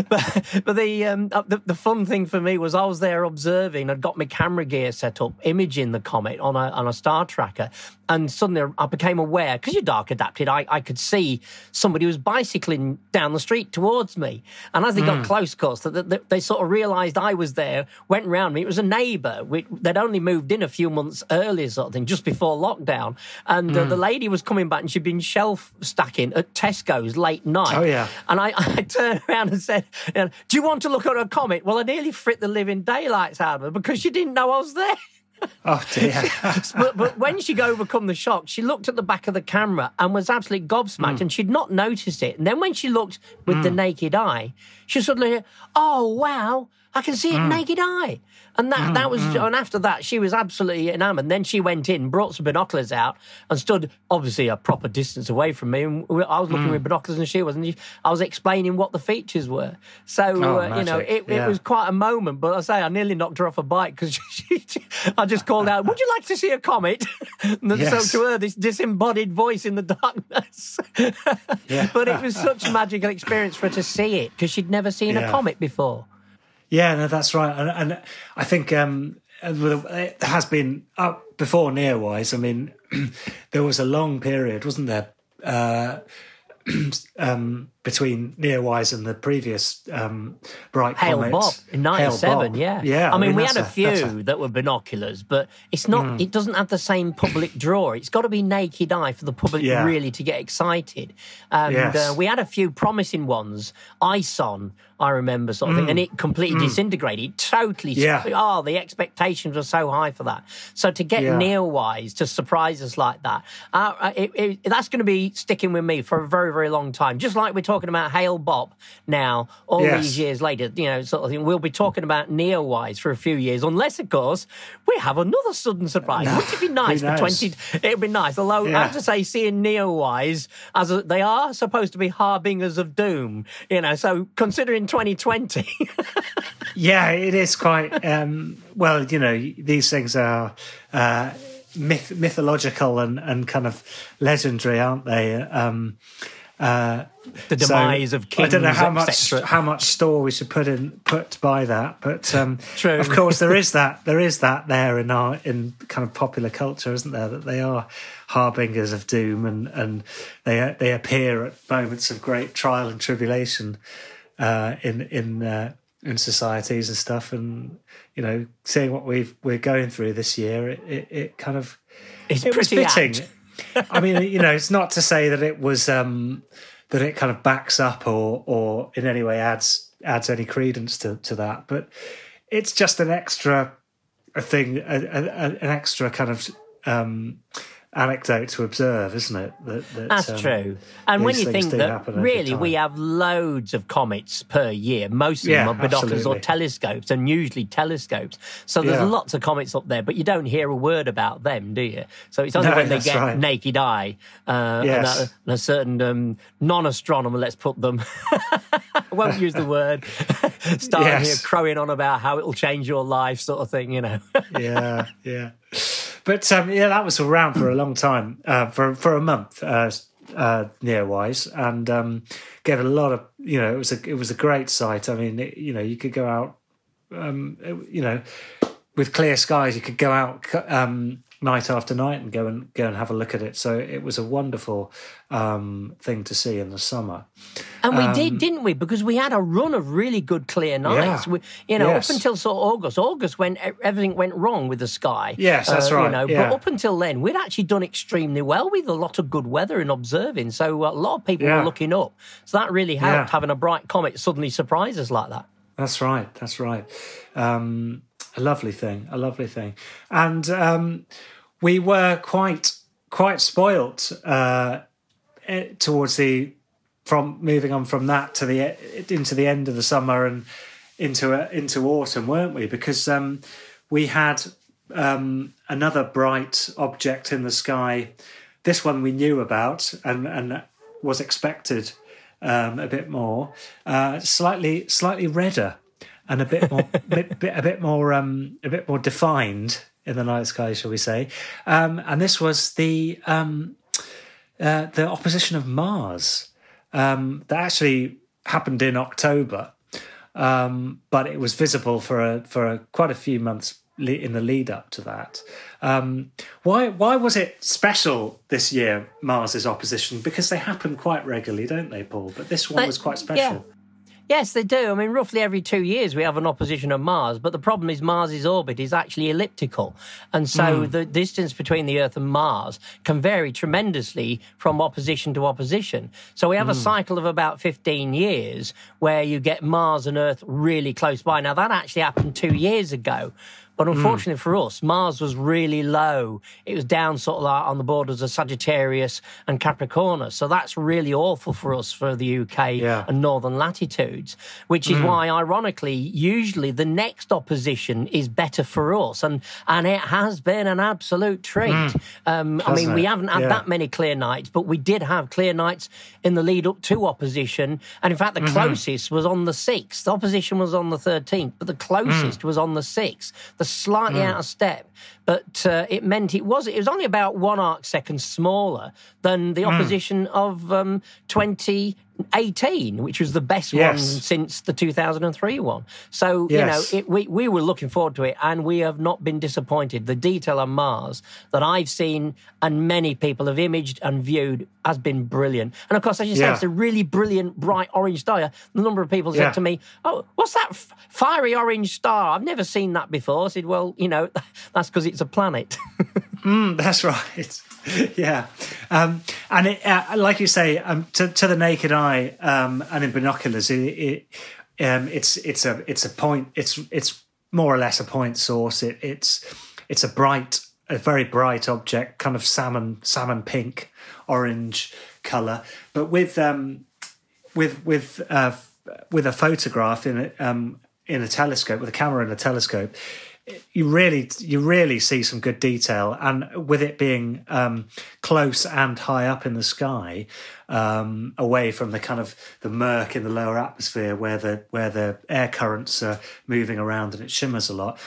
the fun thing for me was I was there observing. I'd got my camera gear set up, imaging the comet on a star tracker, and suddenly I became aware, because you're dark adapted, I could see somebody who was bicycling down the street towards me. And as they got close, of course, they sort of realised I was there, went round me. It was a neighbour. They'd only moved in a few months earlier, sort of thing, just before lockdown. And the lady was coming back, and she'd been shelf stacking at Tesco's late night. Oh, yeah. And I turned around and said, do you want to look at a comet? Well, I nearly fricked the living daylights out of her because she didn't know I was there. Oh, dear. but when she'd overcome the shock, she looked at the back of the camera and was absolutely gobsmacked, and she'd not noticed it. And then when she looked with the naked eye, she suddenly, oh, wow, I can see it naked eye. And that was, and after that, she was absolutely enamoured. And then she went in, brought some binoculars out, and stood obviously a proper distance away from me. And I was looking with binoculars, and she was, and I was explaining what the features were. So it was quite a moment. But I nearly knocked her off a bike because I just called out, "Would you like to see a comet?" And Yes. so to her, this disembodied voice in the darkness. But it was such a magical experience for her to see it because she'd never seen a comet before. Yeah, no, that's right. And I think it has been up before Neowise. I mean, there was a long period, wasn't there, between Neowise and the previous bright Hale comet. Bob in '97, yeah. Yeah. I mean, we had a few that were binoculars, but it's not. It doesn't have the same public draw. It's got to be naked eye for the public really to get excited. And we had a few promising ones. ISON, I remember, sort of thing, and it completely disintegrated. It totally. Oh, the expectations were so high for that. So to get Neowise to surprise us like that, that's going to be sticking with me for a very, very long time. Just like we're talking about Hale Bob now, all these years later, sort of thing. We'll be talking about Neowise for a few years, unless, of course, we have another sudden surprise. Wouldn't it be nice for 20? It'd be nice. Although I have to say, seeing Neowise they are supposed to be harbingers of doom. So considering 2020. Yeah, it is quite. Well, these things are mythological and kind of legendary, aren't they? The demise of kings. I don't know how much store we should put by that, but True. Of course there is that there in kind of popular culture, isn't there? That they are harbingers of doom, and they appear at moments of great trial and tribulation in societies and stuff, and seeing what we're going through this year, it kind of it was fitting. I mean, it's not to say that it was that it kind of backs up or in any way adds any credence to that, but it's just an extra thing, an extra kind of anecdote to observe, isn't it? That's true. And when you think that really we have loads of comets per year, most of them are binoculars or telescopes, and usually telescopes. So there's lots of comets up there, but you don't hear a word about them, do you? So it's only when they get naked eye and a certain non-astronomer, let's put them, I won't use the word, starting here crowing on about how it'll change your life sort of thing, Yeah. But that was around for a long time, for a month, Neowise, and get a lot of it was a great sight. I mean, you could go out, with clear skies, you could go out night after night and go and have a look at it. So it was a wonderful thing to see in the summer. And we did, didn't we? Because we had a run of really good clear nights. Yeah. Up until sort of August when everything went wrong with the sky. Yes, that's right. But up until then, we'd actually done extremely well with a lot of good weather and observing. So a lot of people were looking up. So that really helped, having a bright comet suddenly surprise us like that. That's right. A lovely thing. And we were quite spoilt towards from moving on from that to into the end of the summer and into autumn, weren't we? Because we had another bright object in the sky. This one we knew about and was expected a bit more, slightly redder and a bit more a bit more defined in the night sky, shall we say? And this was the opposition of Mars. that actually happened in October, but it was visible for quite a few months in the lead up to that. Why was it special this year, Mars's opposition? Because they happen quite regularly, don't they, Paul? But this one was quite special. Yeah. Yes, they do. I mean, roughly every 2 years we have an opposition of Mars, but the problem is Mars's orbit is actually elliptical. And so the distance between the Earth and Mars can vary tremendously from opposition to opposition. So we have a cycle of about 15 years where you get Mars and Earth really close by. Now, that actually happened 2 years ago. But unfortunately for us, Mars was really low. It was down sort of on the borders of Sagittarius and Capricornus. So that's really awful for us, for the UK and northern latitudes, which is why, ironically, usually the next opposition is better for us. And it has been an absolute treat. I mean, we haven't had that many clear nights, but we did have clear nights in the lead up to opposition. And in fact, the closest was on the 6th. The opposition was on the 13th, but the closest was on the 6th. Slightly out of step, but it meant it was only about 1 arc second smaller than the opposition of 2018, which was the best one since the 2003 one. So, you know, we were looking forward to it, and we have not been disappointed. The detail on Mars that I've seen and many people have imaged and viewed has been brilliant. And of course, as you say, it's a really brilliant, bright orange star. The number of people said to me, "Oh, what's that fiery orange star? I've never seen that before." I said, "Well, you know, that's because it's a planet." That's right. Yeah, and it, like you say, to the naked eye and in binoculars, it's a point. It's more or less a point source. It's a very bright object, kind of salmon pink, orange colour, but with a photograph in a telescope, with a camera in a telescope, you really see some good detail. And with it being close and high up in the sky, away from the kind of the murk in the lower atmosphere where the air currents are moving around and it shimmers a lot.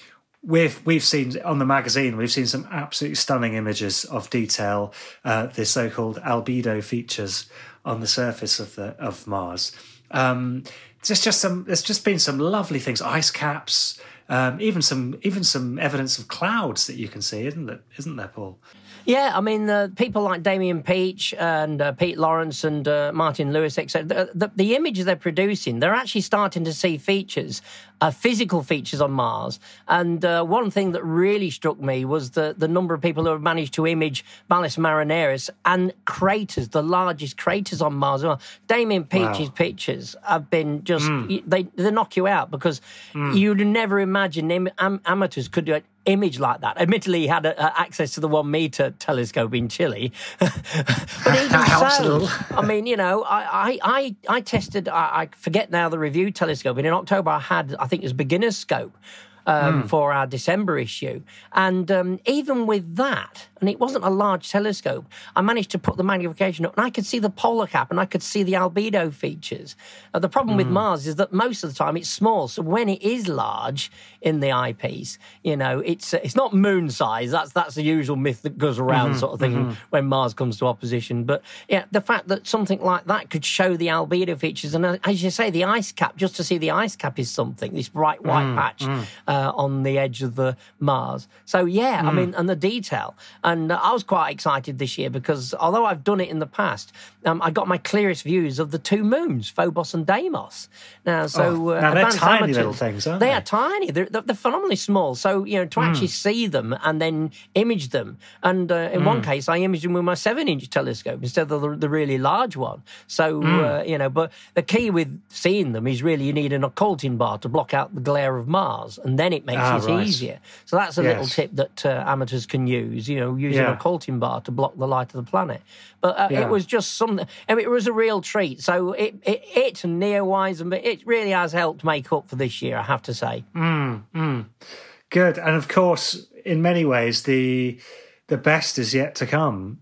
We've seen on the magazine, we've seen some absolutely stunning images of detail, the so-called albedo features on the surface of Mars. There's just been some lovely things, ice caps, even some evidence of clouds that you can see, isn't there, Paul? Yeah, I mean, people like Damien Peach and Pete Lawrence and Martin Lewis, etc., the images they're producing, they're actually starting to see features, physical features on Mars. And one thing that really struck me was the number of people who have managed to image Valles Marineris and craters, the largest craters on Mars. Well, Damien Peach's pictures have been just, they knock you out, because you'd never imagine amateurs could do it. Image like that. Admittedly, he had access to the 1 meter telescope in Chile, but even so, I mean, you know, I tested. I forget now the review telescope, and in October I think it was beginner's scope for our December issue, and even with that, and it wasn't a large telescope, I managed to put the magnification up, and I could see the polar cap, and I could see the albedo features. The problem with Mars is that most of the time it's small, so when it is large in the eyepiece, you know, it's not moon size. That's the usual myth that goes around, sort of thing, when Mars comes to opposition. But yeah, the fact that something like that could show the albedo features, and as you say, the ice cap, just to see the ice cap is something. This bright white patch on the edge of the Mars. So yeah, I mean, and the detail. And I was quite excited this year because although I've done it in the past, I got my clearest views of the 2 moons, Phobos and Deimos. Now, now they're tiny little things, aren't they? They are tiny. They're phenomenally small. So, you know, to actually see them and then image them. And in one case, I imaged them with my 7-inch telescope instead of the really large one. So, you know, but the key with seeing them is really you need an occulting bar to block out the glare of Mars, and then it makes it easier. So that's a little tip that amateurs can use, you know, use an occulting bar to block the light of the planet. But it was just something, I mean, it was a real treat. So it and Neowise, and it really has helped make up for this year, I have to say. Good. And of course, in many ways, the best is yet to come,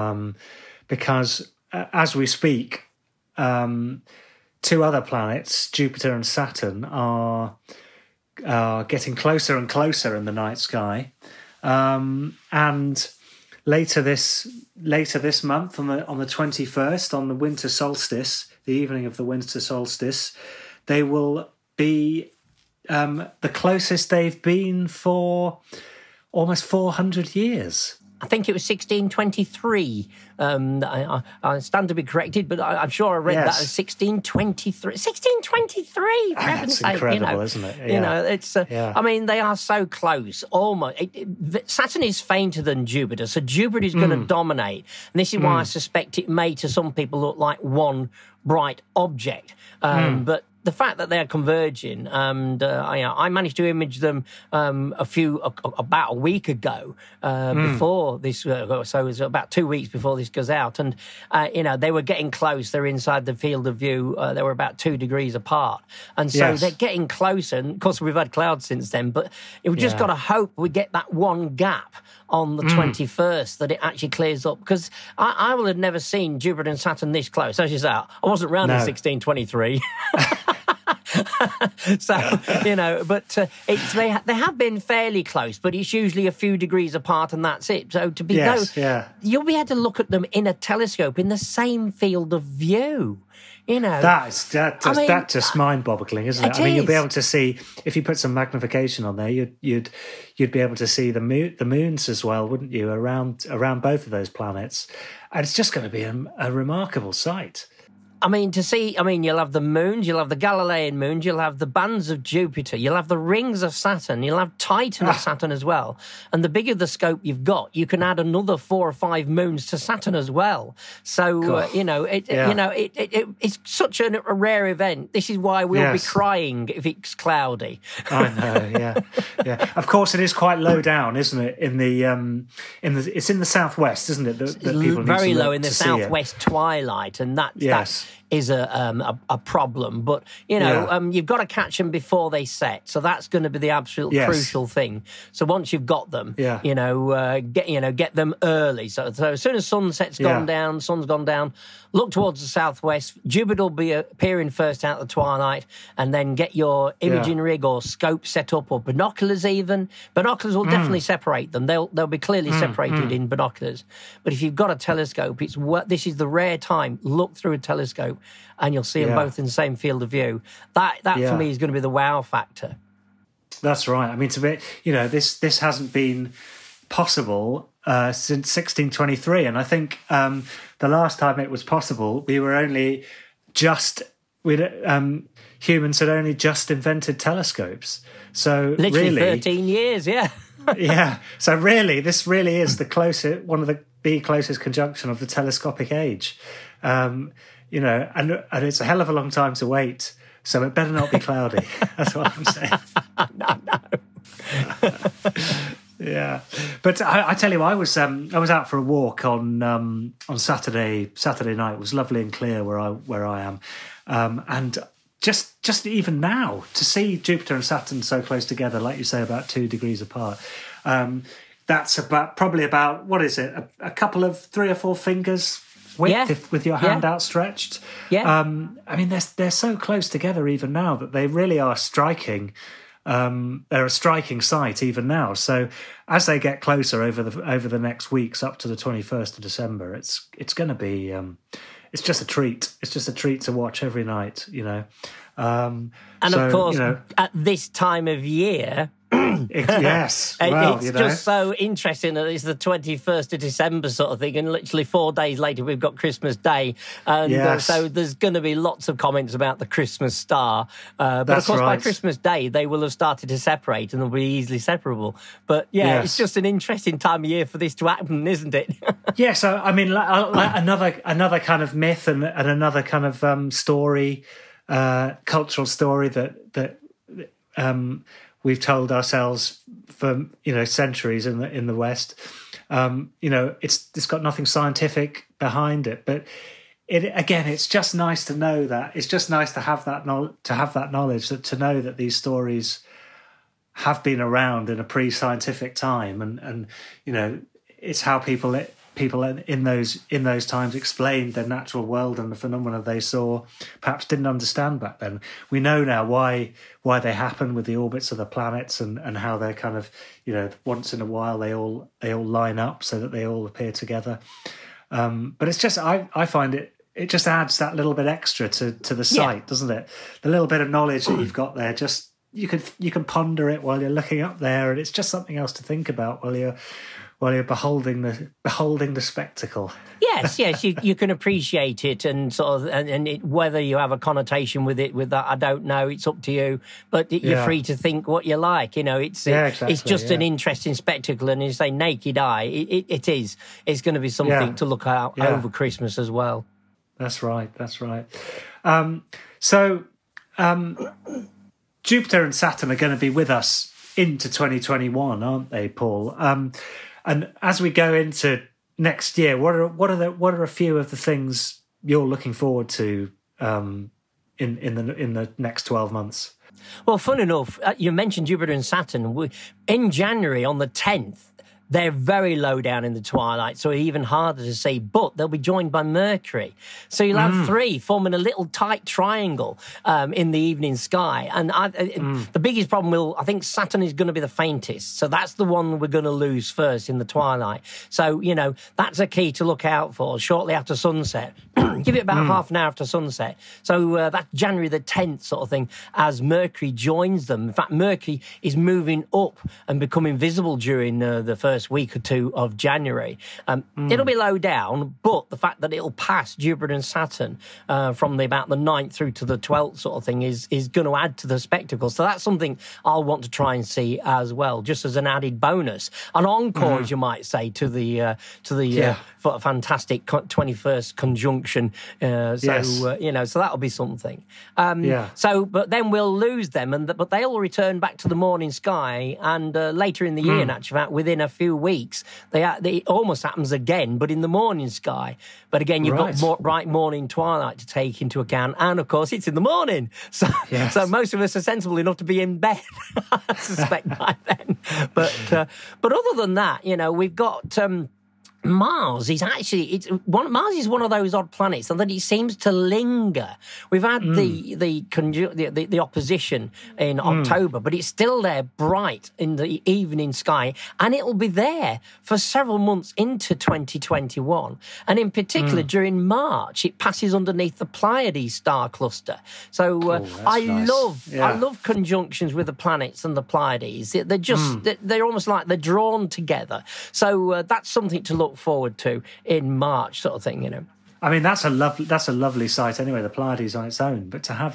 because as we speak, 2 other planets, Jupiter and Saturn, are getting closer and closer in the night sky. And later this month on the 21st, on the winter solstice, the evening of the winter solstice, they will be the closest they've been for almost 400 years. I think it was 1623. I stand to be corrected, but I'm sure I read that as 1623. 1623! For heaven's sake, incredible, isn't it? Yeah. You know, it's. I mean, they are so close. Almost. Saturn is fainter than Jupiter, so Jupiter is going to dominate. And this is why I suspect it may, to some people, look like one bright object. But the fact that they're converging, and I managed to image them about a week ago before this, so it was about 2 weeks before this goes out, and they were getting close. They're inside the field of view. They were about 2 degrees apart, and so they're getting closer. And of course, we've had clouds since then, but we've just got to hope we get that one gap on the 21st, that it actually clears up, because I will have never seen Jupiter and Saturn this close. As you say, I wasn't around in 1623. So, but they have been fairly close, but it's usually a few degrees apart and that's it. So to be you'll be able to look at them in a telescope in the same field of view. That's just mind-boggling, isn't it? I mean, you'll be able to see, if you put some magnification on there, you'd be able to see the moons as well, wouldn't you? Around both of those planets, and it's just going to be a remarkable sight. I mean, you'll have the moons, you'll have the Galilean moons, you'll have the bands of Jupiter, you'll have the rings of Saturn, you'll have Titan of Saturn as well. And the bigger the scope you've got, you can add another 4 or 5 moons to Saturn as well. So, it's such a rare event. This is why we'll be crying if it's cloudy. I know, yeah. Of course, it is quite low down, isn't it? It's in the southwest, isn't it? That people very need to low in the southwest twilight, and that's is a problem, but you've got to catch them before they set, so that's going to be the absolute crucial thing. So once you've got them, get them early. So as soon as sun's gone down, look towards the southwest. Jupiter will be appearing first out of the twilight, and then get your imaging rig or scope set up, or binoculars even. Binoculars will definitely separate them. They'll be clearly separated in binoculars. But if you've got a telescope, this is the rare time. Look through a telescope, and you'll see them both in the same field of view. That for me is going to be the wow factor. That's right. I mean, this hasn't been possible since 1623, and I think the last time it was possible, humans had only just invented telescopes. So literally really, 13 years, yeah. Yeah. So really, this really is one of the closest conjunction of the telescopic age. And it's a hell of a long time to wait. So it better not be cloudy. That's what I'm saying. No. Yeah, but I tell you, I was out for a walk on Saturday night. It was lovely and clear where I am, and just even now to see Jupiter and Saturn so close together, like you say, about 2 degrees apart. That's probably about what is it? A couple of 3 or 4 fingers width with your hand outstretched. Yeah. I mean, they're so close together even now that they really are striking. They're a striking sight even now. So as they get closer over the next weeks up to the 21st of December, it's going to be it's just a treat. It's just a treat to watch every night, And of course, at this time of year, yes, it's just so interesting that it's the 21st of December sort of thing, and literally 4 days later we've got Christmas Day, and so there's going to be lots of comments about the Christmas star. But of course, by Christmas Day they will have started to separate, and they'll be easily separable. But it's just an interesting time of year for this to happen, isn't it? Yeah. So I mean, another kind of myth and another kind of story, cultural story that we've told ourselves for centuries in the West. It's got nothing scientific behind it, but it's just nice to know that. It's just nice to have that knowledge, to know that these stories have been around in a pre-scientific time, and it's how people people in those times explained their natural world and the phenomena they saw perhaps didn't understand back then. We know now why they happen with the orbits of the planets and how they're kind of, once in a while they all line up so that they all appear together. But it's just I find it just adds that little bit extra to the sight, doesn't it? The little bit of knowledge that you've got there, just you can ponder it while you're looking up there, and it's just something else to think about while you're beholding the spectacle. Yes, you can appreciate it, and sort of, and whether you have a connotation with that, I don't know. It's up to you, but you're free to think what you like. It's just an interesting spectacle, and you say naked eye, it is. It's going to be something to look out over Christmas as well. That's right. So Jupiter and Saturn are going to be with us into 2021, aren't they, Paul? And as we go into next year, what are a few of the things you're looking forward to in the next 12 months? Well, fun enough, you mentioned Jupiter and Saturn. In January, on the 10th, they're very low down in the twilight, so even harder to see, but they'll be joined by Mercury. So you'll have three forming a little tight triangle in the evening sky. And the biggest problem I think Saturn is going to be the faintest. So that's the one we're going to lose first in the twilight. So, that's a key to look out for shortly after sunset. Give it about half an hour after sunset. So that's January the 10th sort of thing, as Mercury joins them. In fact, Mercury is moving up and becoming visible during the first week or two of January. It'll be low down, but the fact that it'll pass Jupiter and Saturn from about the 9th through to the 12th sort of thing is going to add to the spectacle. So that's something I'll want to try and see as well, just as an added bonus. An encore, as you might say, to the fantastic 21st conjunction. So that'll be something. So, but then we'll lose them, but they'll return back to the morning sky, and later in the year, in actual fact, within a few weeks, it almost happens again, but in the morning sky. But again, you've got bright morning twilight to take into account, and of course, it's in the morning. So most of us are sensible enough to be in bed, I suspect, by then. But other than that, we've got Mars is actually Mars is one of those odd planets, and that it seems to linger. We've had the opposition in October, but it's still there, bright in the evening sky, and it will be there for several months into 2021. And in particular, during March, it passes underneath the Pleiades star cluster. So I love conjunctions with the planets and the Pleiades. They're just they're almost like they're drawn together. So that's something to look forward to in March, sort of thing. I mean, that's a lovely sight anyway, the Pleiades on its own, but to have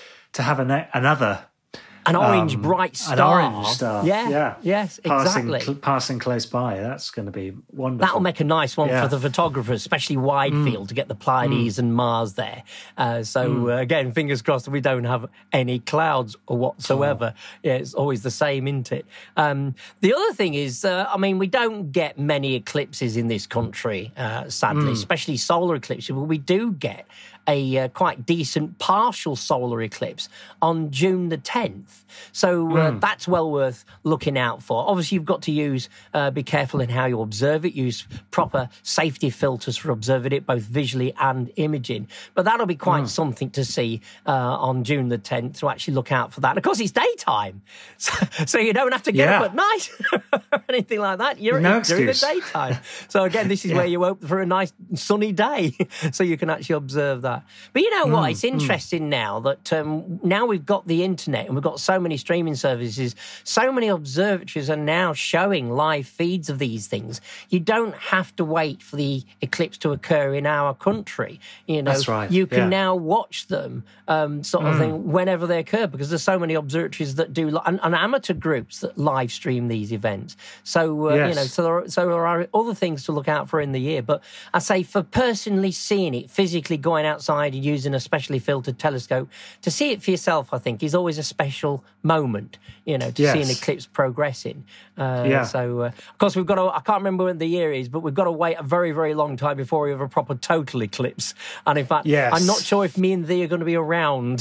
another an orange bright star. An orange star. Yeah. Yes, exactly. Passing close by. That's going to be wonderful. That'll make a nice one for the photographers, especially wide field, to get the Pleiades and Mars there. Again, fingers crossed that we don't have any clouds or whatsoever. Yeah, it's always the same, isn't it? The other thing is, we don't get many eclipses in this country, sadly, especially solar eclipses, but we do get a quite decent partial solar eclipse on June the 10th. So that's well worth looking out for. Obviously, you've got to be careful in how you observe it, use proper safety filters for observing it, both visually and imaging. But that'll be quite something to see on June the 10th, to actually look out for that. And of course, it's daytime, so you don't have to get up at night or anything like that. You're during the daytime. So again, this is where you hope for a nice sunny day, so you can actually observe that. But you know what? It's interesting now that now we've got the internet and we've got so many streaming services, so many observatories are now showing live feeds of these things. You don't have to wait for the eclipse to occur in our country. That's right. You can now watch them sort of thing whenever they occur, because there's so many observatories that do, and amateur groups that live stream these events. So, so there are other things to look out for in the year. But I say, for personally seeing it, physically going outside and using a specially filtered telescope to see it for yourself, I think is always a special moment, to see an eclipse progressing. So, of course, we've got to, I can't remember when the year is, but we've got to wait a very, very long time before we have a proper total eclipse. And in fact, I'm not sure if me and thee are going to be around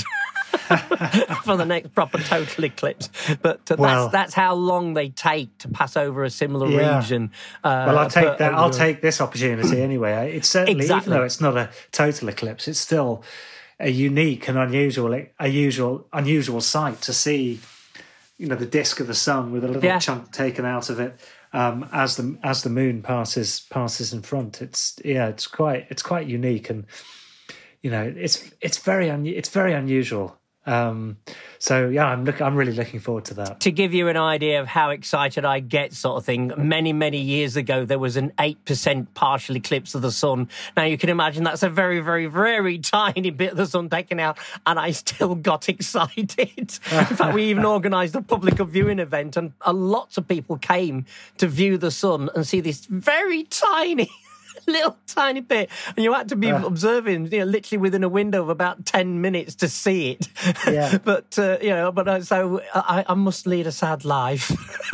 for the next proper total eclipse. But that's how long they take to pass over a similar region. Well, I'll take that. I'll take this opportunity anyway. It's certainly, even though it's not a total eclipse, it's still a unique and unusual sight to see. You know, the disk of the sun with a little chunk taken out of it as the moon passes in front. It's quite unique, and you know, it's very unusual. So yeah, I'm really looking forward to that. To give you an idea of how excited I get, sort of thing, many years ago there was an 8% partial eclipse of the sun. Now you can imagine that's a very, very, very tiny bit of the sun taken out, and I still got excited. In fact, we even organised a public viewing event, and lots of people came to view the sun and see this very tiny little tiny bit, and you had to be observing, you know, literally within a window of about 10 minutes to see it. Yeah. So I must lead a sad life.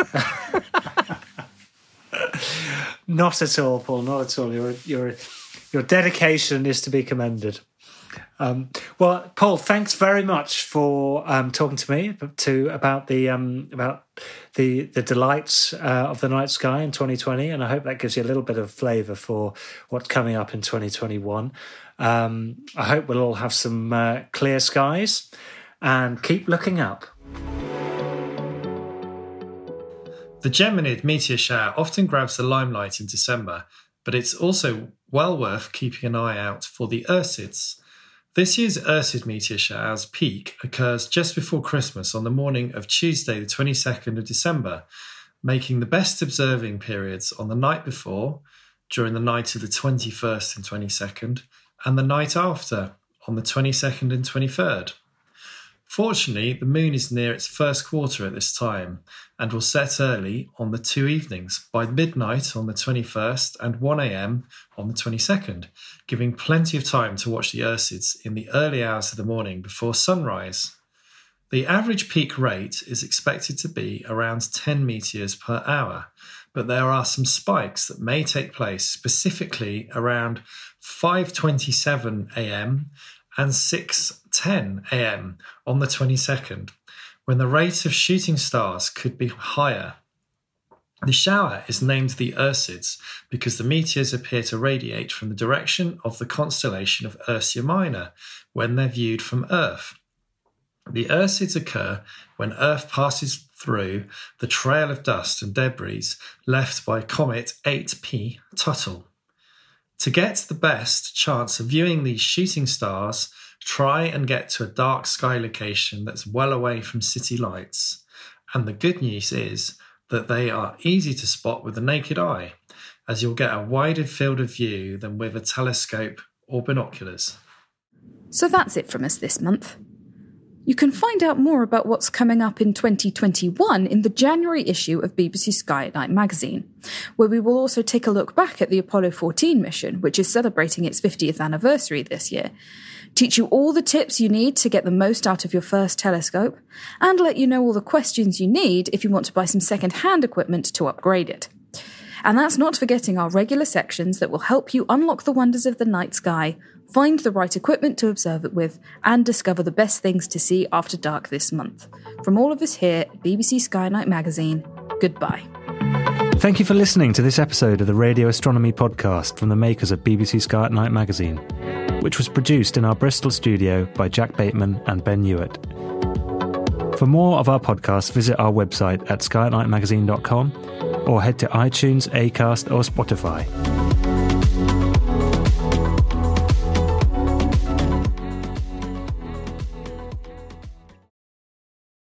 Not at all, Paul. Not at all. Your dedication is to be commended. Well, Paul, thanks very much for talking to me about the delights of the night sky in 2020, and I hope that gives you a little bit of flavour for what's coming up in 2021. I hope we'll all have some clear skies, and keep looking up. The Geminid meteor shower often grabs the limelight in December, but it's also well worth keeping an eye out for the Ursids. This year's Ursid meteor shower's peak occurs just before Christmas on the morning of Tuesday the 22nd of December, making the best observing periods on the night before, during the night of the 21st and 22nd, and the night after, on the 22nd and 23rd. Fortunately, the moon is near its first quarter at this time and will set early on the two evenings, by midnight on the 21st and 1 a.m. on the 22nd, giving plenty of time to watch the Ursids in the early hours of the morning before sunrise. The average peak rate is expected to be around 10 meteors per hour, but there are some spikes that may take place specifically around 5:27 a.m. and 6:10 a.m. on the 22nd, when the rate of shooting stars could be higher. The shower is named the Ursids because the meteors appear to radiate from the direction of the constellation of Ursa Minor when they're viewed from Earth. The Ursids occur when Earth passes through the trail of dust and debris left by comet 8P Tuttle. To get the best chance of viewing these shooting stars, try and get to a dark sky location that's well away from city lights. And the good news is that they are easy to spot with the naked eye, as you'll get a wider field of view than with a telescope or binoculars. So that's it from us this month. You can find out more about what's coming up in 2021 in the January issue of BBC Sky at Night magazine, where we will also take a look back at the Apollo 14 mission, which is celebrating its 50th anniversary this year, teach you all the tips you need to get the most out of your first telescope, and let you know all the questions you need if you want to buy some second-hand equipment to upgrade it. And that's not forgetting our regular sections that will help you unlock the wonders of the night sky, find the right equipment to observe it with, and discover the best things to see after dark this month. From all of us here at BBC Sky Night magazine, goodbye. Thank you for listening to this episode of the Radio Astronomy podcast from the makers of BBC Sky at Night magazine, which was produced in our Bristol studio by Jack Bateman and Ben Hewitt. For more of our podcasts, visit our website at skyatnightmagazine.com or head to iTunes, Acast or Spotify.